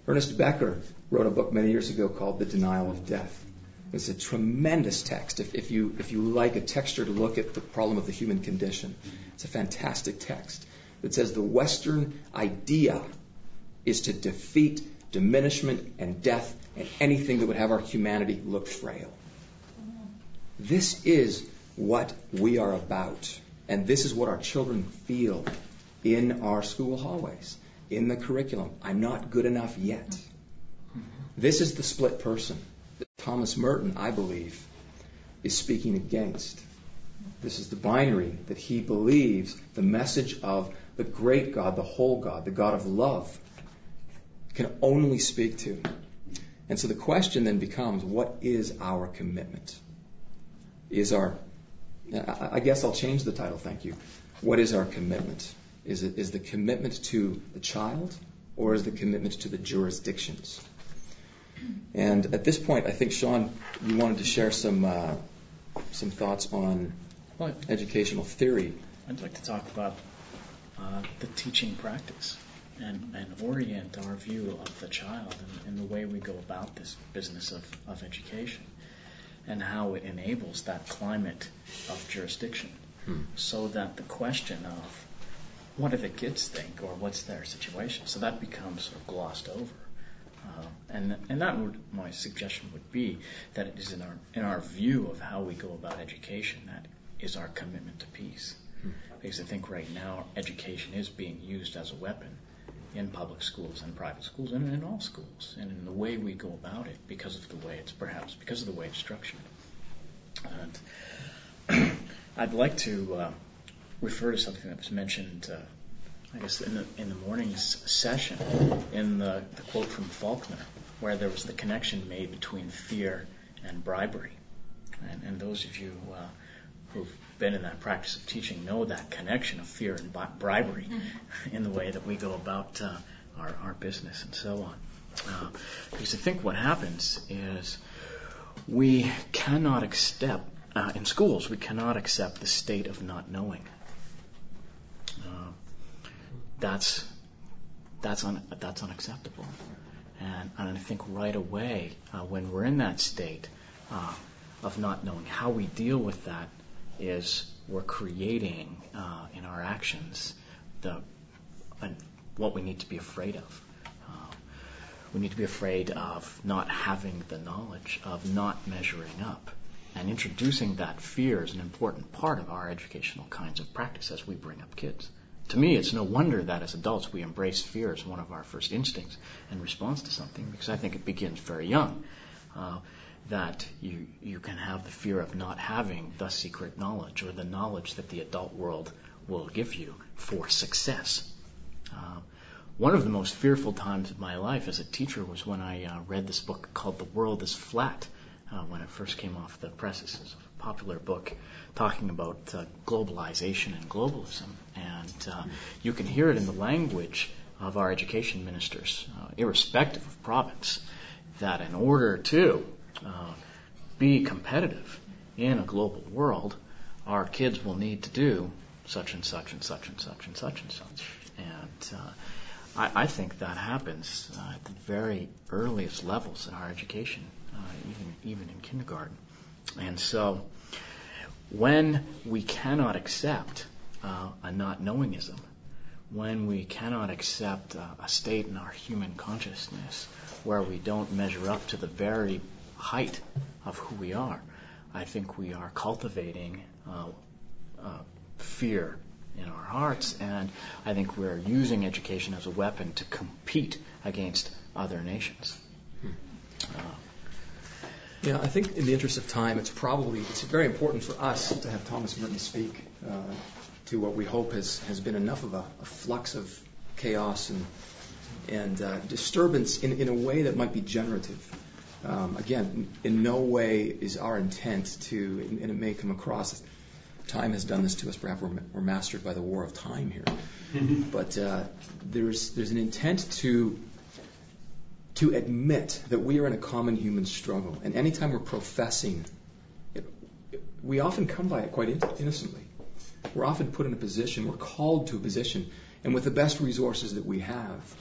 Ernest Becker wrote a book many years ago called The Denial of Death. It's a tremendous text. If, if you if you like a texture to look at the problem of the human condition, it's a fantastic text that says the Western idea is to defeat diminishment and death and anything that would have our humanity look frail. This is what we are about, and this is what our children feel in our school hallways, in the curriculum. I'm not good enough yet. This is the split person that Thomas Merton, I believe, is speaking against. This is the binary that he believes the message of the great God, the whole God, the God of love, can only speak to. And so the question then becomes, what is our commitment? Is our, I guess I'll change the title, thank you. What is our commitment? Is it is the commitment to the child, or is the commitment to the jurisdictions? And at this point, I think, Sean, you wanted to share some uh, some thoughts on well, educational theory. I'd like to talk about uh, the teaching practice and, and orient our view of the child and, and the way we go about this business of, of education and how it enables that climate of jurisdiction hmm. so that the question of what do the kids think or what's their situation, so that becomes sort of glossed over. Uh, and and that would, my suggestion would be that it is in our in our view of how we go about education, that is our commitment to peace. Hmm. Because I think right now education is being used as a weapon in public schools and private schools and in all schools, and in the way we go about it because of the way it's perhaps because of the way it's structured. And I'd like to uh, refer to something that was mentioned, uh, I guess, in the in the morning's session, in the, the quote from Faulkner, where there was the connection made between fear and bribery. And, and those of you uh, who've been in that practice of teaching know that connection of fear and bi- bribery mm-hmm. in the way that we go about uh, our, our business and so on. Uh, because I think what happens is we cannot accept, uh, in schools, we cannot accept the state of not knowing. Uh, that's that's un, that's unacceptable. And, and I think right away, uh, when we're in that state uh, of not knowing, how we deal with that is we're creating uh, in our actions the uh, what we need to be afraid of. Uh, we need to be afraid of not having the knowledge, of not measuring up. And introducing that fear is an important part of our educational kinds of practice as we bring up kids. To me, it's no wonder that as adults we embrace fear as one of our first instincts in response to something, because I think it begins very young. Uh, that you you can have the fear of not having the secret knowledge or the knowledge that the adult world will give you for success. Uh, one of the most fearful times of my life as a teacher was when I uh, read this book called The World is Flat, uh, when it first came off the presses. It's a popular book talking about uh, globalization and globalism. And uh, you can hear it in the language of our education ministers, uh, irrespective of province, that in order to Uh, be competitive in a global world, our kids will need to do such and such and such and such and such and such. And uh, I, I think that happens uh, at the very earliest levels in our education, uh, even even in kindergarten. And so when we cannot accept uh, a not knowingism, when we cannot accept uh, a state in our human consciousness where we don't measure up to the very height of who we are, I think we are cultivating uh, uh, fear in our hearts, and I think we're using education as a weapon to compete against other nations. Uh, yeah, I think in the interest of time, it's probably it's very important for us to have Thomas Merton speak uh, to what we hope has, has been enough of a, a flux of chaos and and uh, disturbance in, in a way that might be generative. Um, again, in no way is our intent to, and it may come across, time has done this to us, perhaps we're, we're mastered by the war of time here, but uh, there's there's an intent to to admit that we are in a common human struggle, and anytime we're professing, it, it, we often come by it quite innocently. We're often put in a position, we're called to a position, and with the best resources that we have,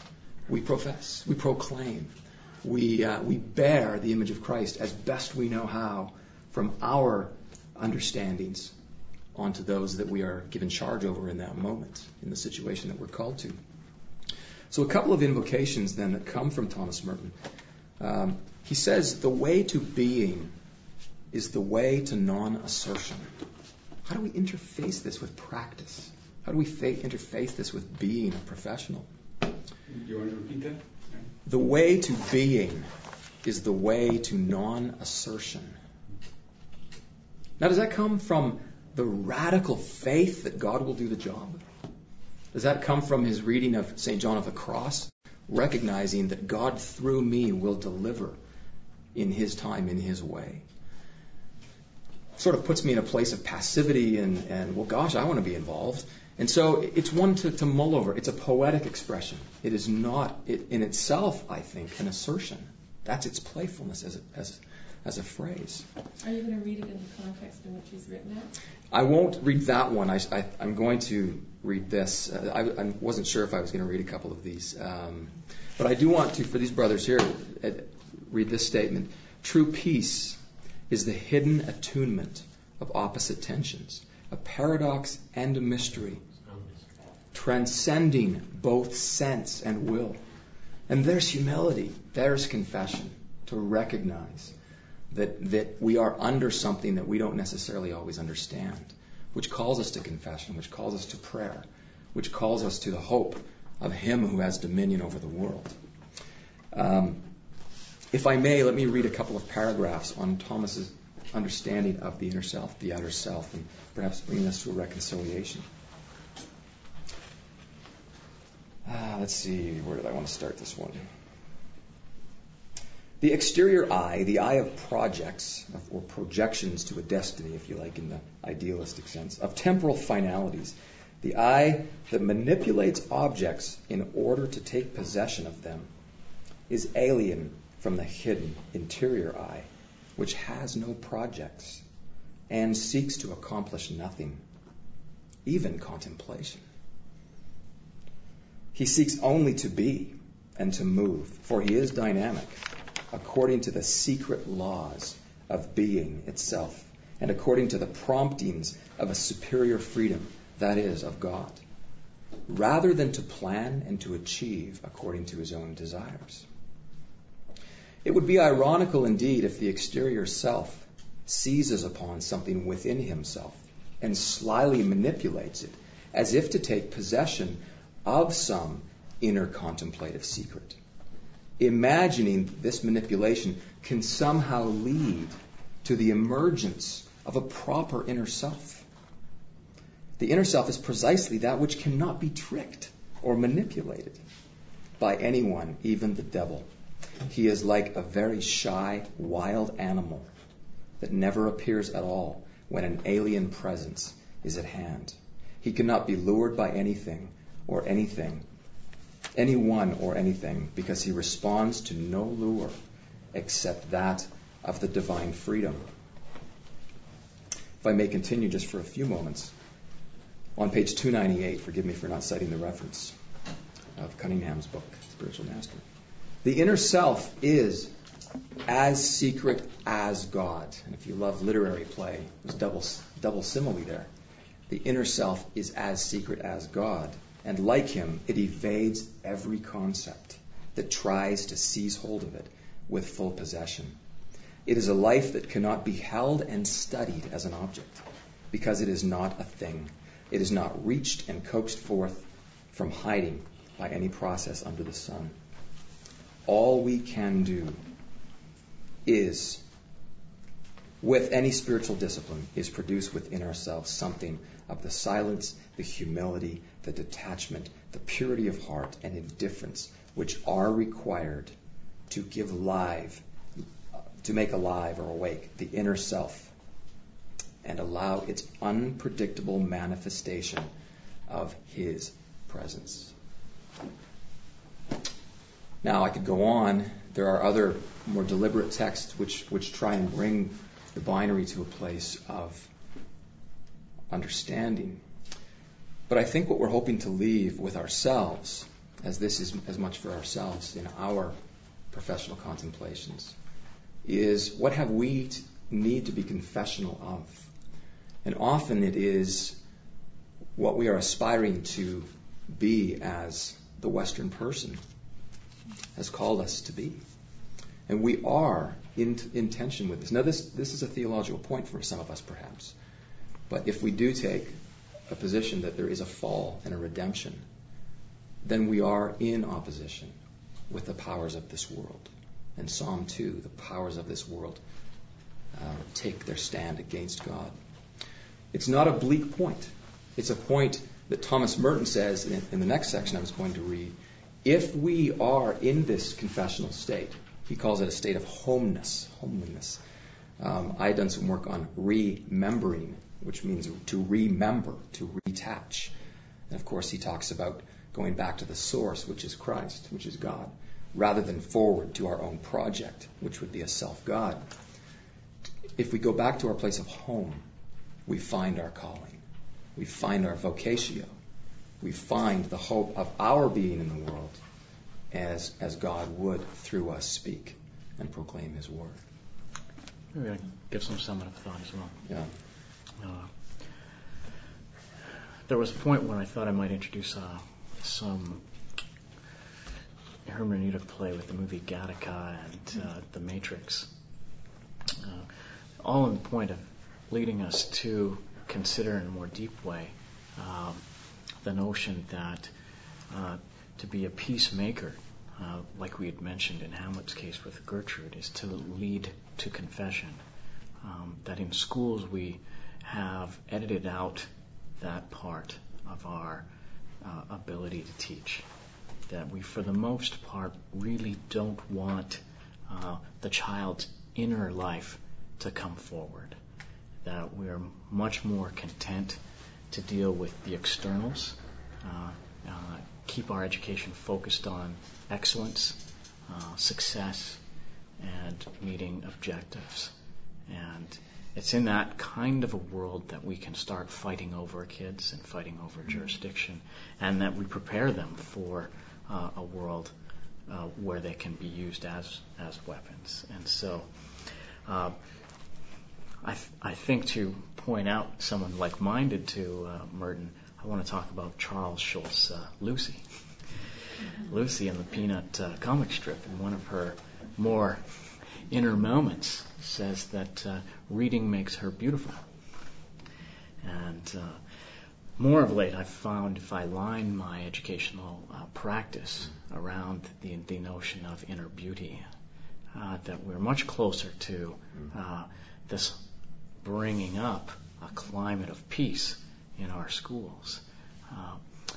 We profess, we proclaim, we, uh, we bear the image of Christ as best we know how from our understandings onto those that we are given charge over in that moment, in the situation that we're called to. So a couple of invocations then that come from Thomas Merton. Um, he says, the way to being is the way to non-assertion. How do we interface this with practice? How do we fa- interface this with being a professional? Do you want to repeat that? The way to being is the way to non-assertion. Now, does that come from the radical faith that God will do the job? Does that come from his reading of Saint John of the Cross, recognizing that God through me will deliver in his time, in his way? Sort of puts me in a place of passivity and, and well, gosh, I want to be involved. And so it's one to, to mull over. It's a poetic expression. It is not it, in itself, I think, an assertion. That's its playfulness as a, as, as a phrase. Are you going to read it in the context in which he's written it? I won't read that one. I, I, I'm going to read this. Uh, I, I wasn't sure if I was going to read a couple of these. Um, but I do want to, for these brothers here, uh, read this statement. True peace is the hidden attunement of opposite tensions, a paradox and a mystery, transcending both sense and will. And there's humility, there's confession, to recognize that, that we are under something that we don't necessarily always understand, which calls us to confession, which calls us to prayer, which calls us to the hope of him who has dominion over the world. Um, if I may, let me read a couple of paragraphs on Thomas's understanding of the inner self, the outer self, and perhaps bringing us to a reconciliation. Ah, let's see, where did I want to start this one? The exterior eye, the eye of projects, or projections to a destiny, if you like, in the idealistic sense, of temporal finalities, the eye that manipulates objects in order to take possession of them, is alien from the hidden interior eye, which has no projects and seeks to accomplish nothing, even contemplation. He seeks only to be and to move, for he is dynamic, according to the secret laws of being itself, and according to the promptings of a superior freedom, that is, of God, rather than to plan and to achieve according to his own desires. It would be ironical indeed if the exterior self seizes upon something within himself and slyly manipulates it, as if to take possession of some inner contemplative secret, imagining this manipulation can somehow lead to the emergence of a proper inner self. The inner self is precisely that which cannot be tricked or manipulated by anyone, even the devil. He is like a very shy, wild animal that never appears at all when an alien presence is at hand. He cannot be lured by anything or anything, anyone or anything, because he responds to no lure except that of the divine freedom. If I may continue just for a few moments, on page two ninety-eight, forgive me for not citing the reference of Cunningham's book, Spiritual Mastery. The inner self is as secret as God. And if you love literary play, there's double, double simile there. The inner self is as secret as God. And like him, it evades every concept that tries to seize hold of it with full possession. It is a life that cannot be held and studied as an object, because it is not a thing. It is not reached and coaxed forth from hiding by any process under the sun. All we can do is, with any spiritual discipline, is produce within ourselves something of the silence, the humility, the detachment, the purity of heart, and indifference which are required to give live, to make alive or awake the inner self and allow its unpredictable manifestation of his presence. Now, I could go on. There are other more deliberate texts which, which try and bring the binary to a place of understanding. But I think what we're hoping to leave with ourselves as this is as much for ourselves in our professional contemplations, is what have we t- need to be confessional of? And often it is what we are aspiring to be as the Western person has called us to be. And we are in, in tension with this. Now, this, this is a theological point for some of us, perhaps. But if we do take a position that there is a fall and a redemption, then we are in opposition with the powers of this world. And Psalm two, the powers of this world uh, take their stand against God. It's not a bleak point. It's a point that Thomas Merton says in, in the next section I was going to read. If we are in this confessional state, he calls it a state of homeness, homeliness. Um, I had done some work on remembering, which means to remember, to retach. And of course he talks about going back to the source, which is Christ, which is God, rather than forward to our own project, which would be a self-God. If we go back to our place of home, we find our calling. We find our vocatio. We find the hope of our being in the world as as God would, through us, speak and proclaim His word. Maybe I can give some summative thought as well. Yeah. Uh, there was a point when I thought I might introduce uh, some hermeneutic play with the movie Gattaca and uh, The Matrix. Uh, all in the point of leading us to consider in a more deep way um, the notion that uh, to be a peacemaker, uh, like we had mentioned in Hamlet's case with Gertrude, is to lead to confession. Um, that in schools we have edited out that part of our uh, ability to teach. That we, for the most part, really don't want uh, the child's inner life to come forward. That we're much more content to deal with the externals, uh, uh, keep our education focused on excellence, uh, success, and meeting objectives. And it's in that kind of a world that we can start fighting over kids and fighting over jurisdiction, and that we prepare them for uh, a world uh, where they can be used as as weapons. And so uh, I, th- I think to point out someone like-minded to uh, Merton, I want to talk about Charles Schulz's uh, Lucy. Mm-hmm. Lucy in the Peanut uh, comic strip, in one of her more inner moments, says that uh, reading makes her beautiful. And uh, more of late, I've found if I line my educational uh, practice around the, the notion of inner beauty, uh, that we're much closer to uh, this bringing up a climate of peace in our schools. Uh,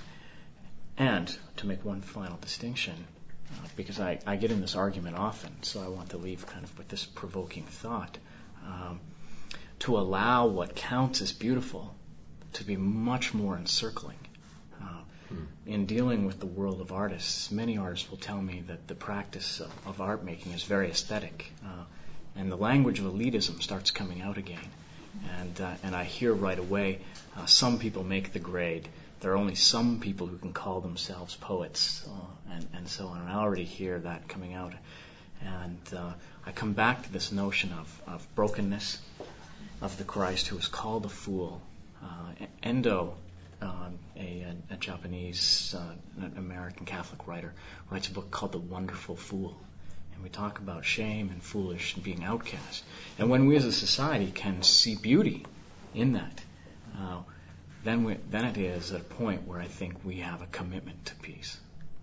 and to make one final distinction, uh, because I, I get in this argument often, so I want to leave kind of with this provoking thought, um, to allow what counts as beautiful to be much more encircling. Uh, hmm. In dealing with the world of artists, many artists will tell me that the practice of, of art making is very aesthetic, uh, and the language of elitism starts coming out again. And uh, and I hear right away, uh, some people make the grade. There are only some people who can call themselves poets, uh, and, and so on. And I already hear that coming out. And uh, I come back to this notion of, of brokenness, of the Christ who is called a fool. Uh, Endo, uh, a, a Japanese, uh, an American Catholic writer, writes a book called The Wonderful Fool. And we talk about shame and foolish and being outcast. And when we as a society can see beauty in that, uh, then we, then it is at a point where I think we have a commitment to peace.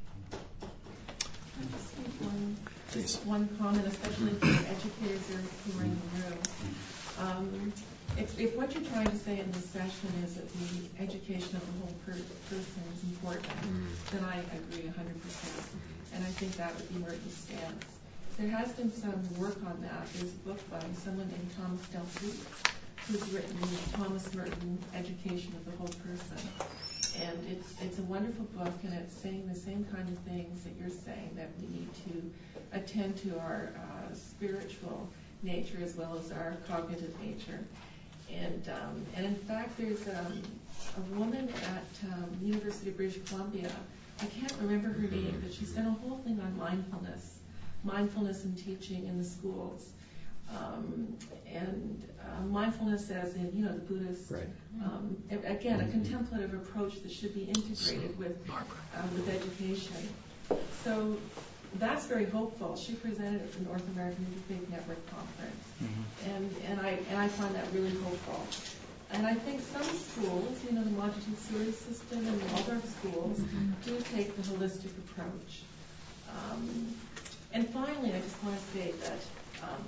I just think one, just one comment, especially for the educators who are in the room. Um, if, if what you're trying to say in this session is that the education of the whole per- person is important, then I agree one hundred percent. And I think that would be Merton's stance. There has been some work on that. There's a book by someone named Thomas Delphi, who's written Thomas Merton, Education of the Whole Person. And it's it's a wonderful book, and it's saying the same kind of things that you're saying, that we need to attend to our uh, spiritual nature as well as our cognitive nature. And um, and in fact, there's um, a woman at um, University of British Columbia I can't remember her name, but she's done a whole thing on mindfulness, mindfulness and teaching in the schools. Um, and uh, mindfulness as in, you know, the Buddhist, right. um, again, a contemplative approach that should be integrated with, uh, with education. So that's very hopeful. She presented at the North American Interfaith Network Conference, mm-hmm. and, and, I, and I find that really hopeful. And I think some schools, you know, the Montessori system and the Waldorf schools, mm-hmm. do take the holistic approach. Um, and finally, I just want to say that um,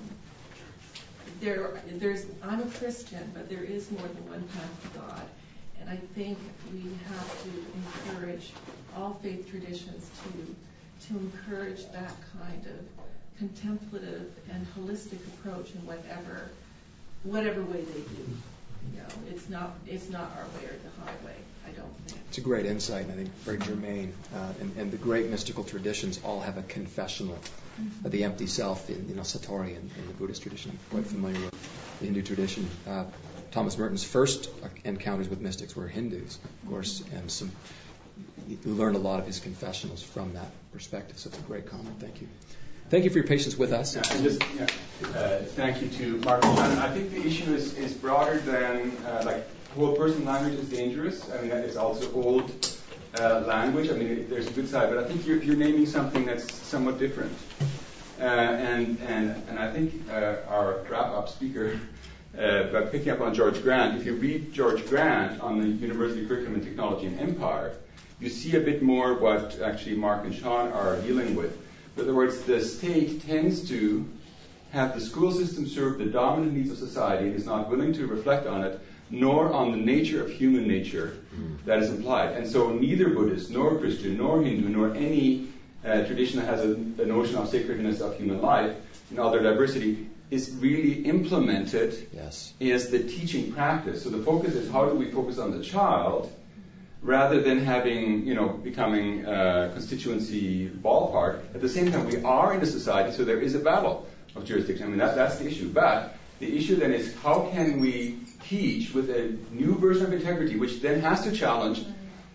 There, there's, I'm a Christian, but there is more than one path to God. And I think we have to encourage all faith traditions to, to encourage that kind of contemplative and holistic approach in whatever, whatever way they do. You know, it's not, it's not our way or the highway, I don't think. It's a great insight, and I think very germane. Uh, and, and the great mystical traditions all have a confessional. Mm-hmm. Uh, the empty self, in, you know, Satori in, in the Buddhist tradition. I'm quite familiar with the Hindu tradition. Uh, Thomas Merton's first encounters with mystics were Hindus, of course, and some you learn a lot of his confessionals from that perspective. So it's a great comment. Thank you. Thank you for your patience with us. Yeah, and just yeah, uh, thank you to Mark. And I think the issue is, is broader than uh, like whole person language is dangerous. I mean, it's also old uh, language. I mean, it, there's a good side, but I think you're, you're naming something that's somewhat different. Uh, and and and I think uh, our wrap-up speaker, uh, by picking up on George Grant, if you read George Grant on the University Curriculum and Technology and Empire, you see a bit more what actually Mark and Sean are dealing with. In other words, the state tends to have the school system serve the dominant needs of society and is not willing to reflect on it, nor on the nature of human nature that is implied. And so neither Buddhist, nor Christian, nor Hindu, nor any uh, tradition that has a, a notion of sacredness of human life and all their diversity is really implemented yes. as the teaching practice. So the focus is how do we focus on the child rather than having, you know, becoming a constituency ballpark. At the same time, we are in a society, so there is a battle of jurisdiction. I mean, that, that's the issue. But the issue then is how can we teach with a new version of integrity, which then has to challenge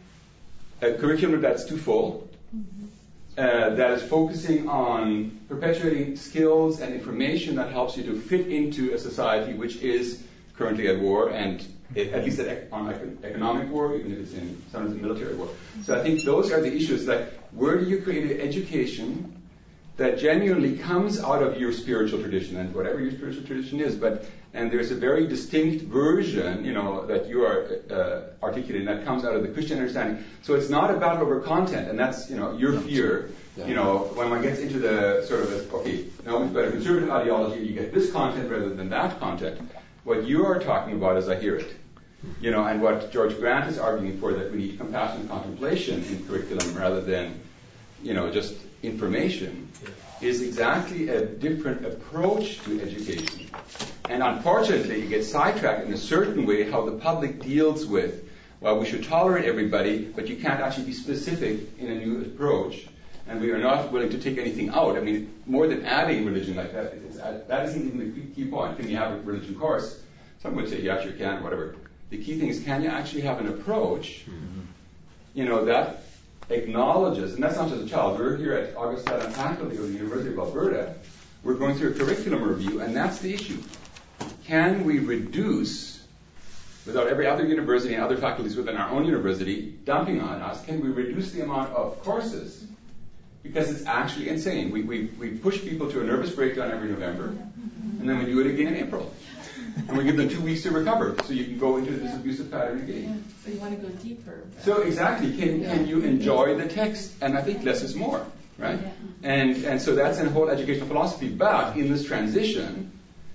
a curriculum that's too full, uh, that is focusing on perpetuating skills and information that helps you to fit into a society which is currently at war, and it, at least at, on economic war, even if it's in sometimes in military war. So I think those are the issues. Like, where do you create an education that genuinely comes out of your spiritual tradition, and whatever your spiritual tradition is, but and there's a very distinct version, you know, that you are uh, articulating that comes out of the Christian understanding. So it's not a battle over content, and that's, you know, your fear. Yeah. You know, when one gets into the sort of a, okay, now we've got a conservative ideology, you get this content rather than that content. What you are talking about, as I hear it, you know, and what George Grant is arguing for, that we need compassion and contemplation in curriculum rather than, you know, just information, is exactly a different approach to education. And unfortunately, it gets sidetracked in a certain way how the public deals with, well, we should tolerate everybody, but you can't actually be specific in a new approach. And we are not willing to take anything out. I mean, more than adding religion like that, it's, that isn't even the key point. Can you have a religion course? Some would say, yeah, sure can, whatever. The key thing is, can you actually have an approach, mm-hmm. you know, that acknowledges, and that's not just a child. We're here at Augustana faculty of the University of Alberta. We're going through a curriculum review, and that's the issue. Can we reduce, without every other university and other faculties within our own university dumping on us, can we reduce the amount of courses? Because it's actually insane. We, we, we push people to a nervous breakdown every November, and then we do it again in April. And we give them two weeks to recover, so you can go into this abusive pattern again. Yeah, so you want to go deeper. So exactly, can can you enjoy the text? And I think less is more, right? Yeah. And and so that's a whole educational philosophy. But in this transition,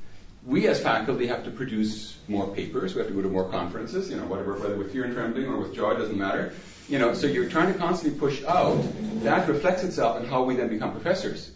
we as faculty have to produce more papers. We have to go to more conferences. You know, whatever, whether with fear and trembling or with joy, doesn't matter. You know, so you're trying to constantly push out. That reflects itself in how we then become professors.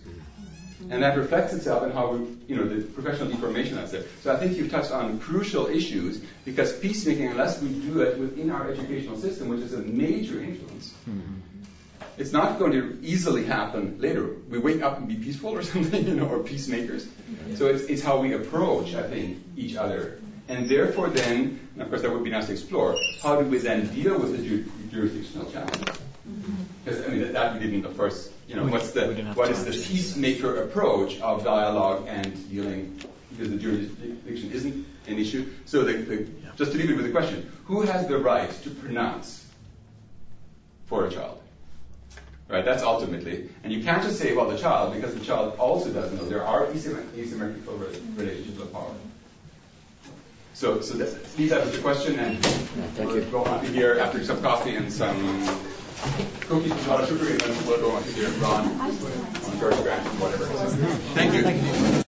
And that reflects itself in how we, you know, the professional deformation that's there. So I think you've touched on crucial issues, because peacemaking, unless we do it within our educational system, which is a major influence, mm-hmm. it's not going to easily happen later. We wake up and be peaceful or something, you know, or peacemakers. Yeah. So it's, it's how we approach, I think, each other. And therefore then, and of course that would be nice to explore, how do we then deal with the ju- jurisdictional challenge? Mm-hmm. Because I mean that, that would have been the first. You know, We- what's we the didn't have what to is the answer. peacemaker approach of dialogue and dealing, because the jurisdiction isn't an issue. So the, the, just to leave it with the question: who has the right to pronounce for a child? Right, that's ultimately, and you can't just say, well, the child, because the child also doesn't know. There are asymmet- asymmetrical re- relationships of power. So, so that's, leave that as the question, and thank we'll you. go on to hear after some coffee and some cookies with a lot of sugar, and then we'll go on to hear Ron on George Grant and whatever. So, thank you.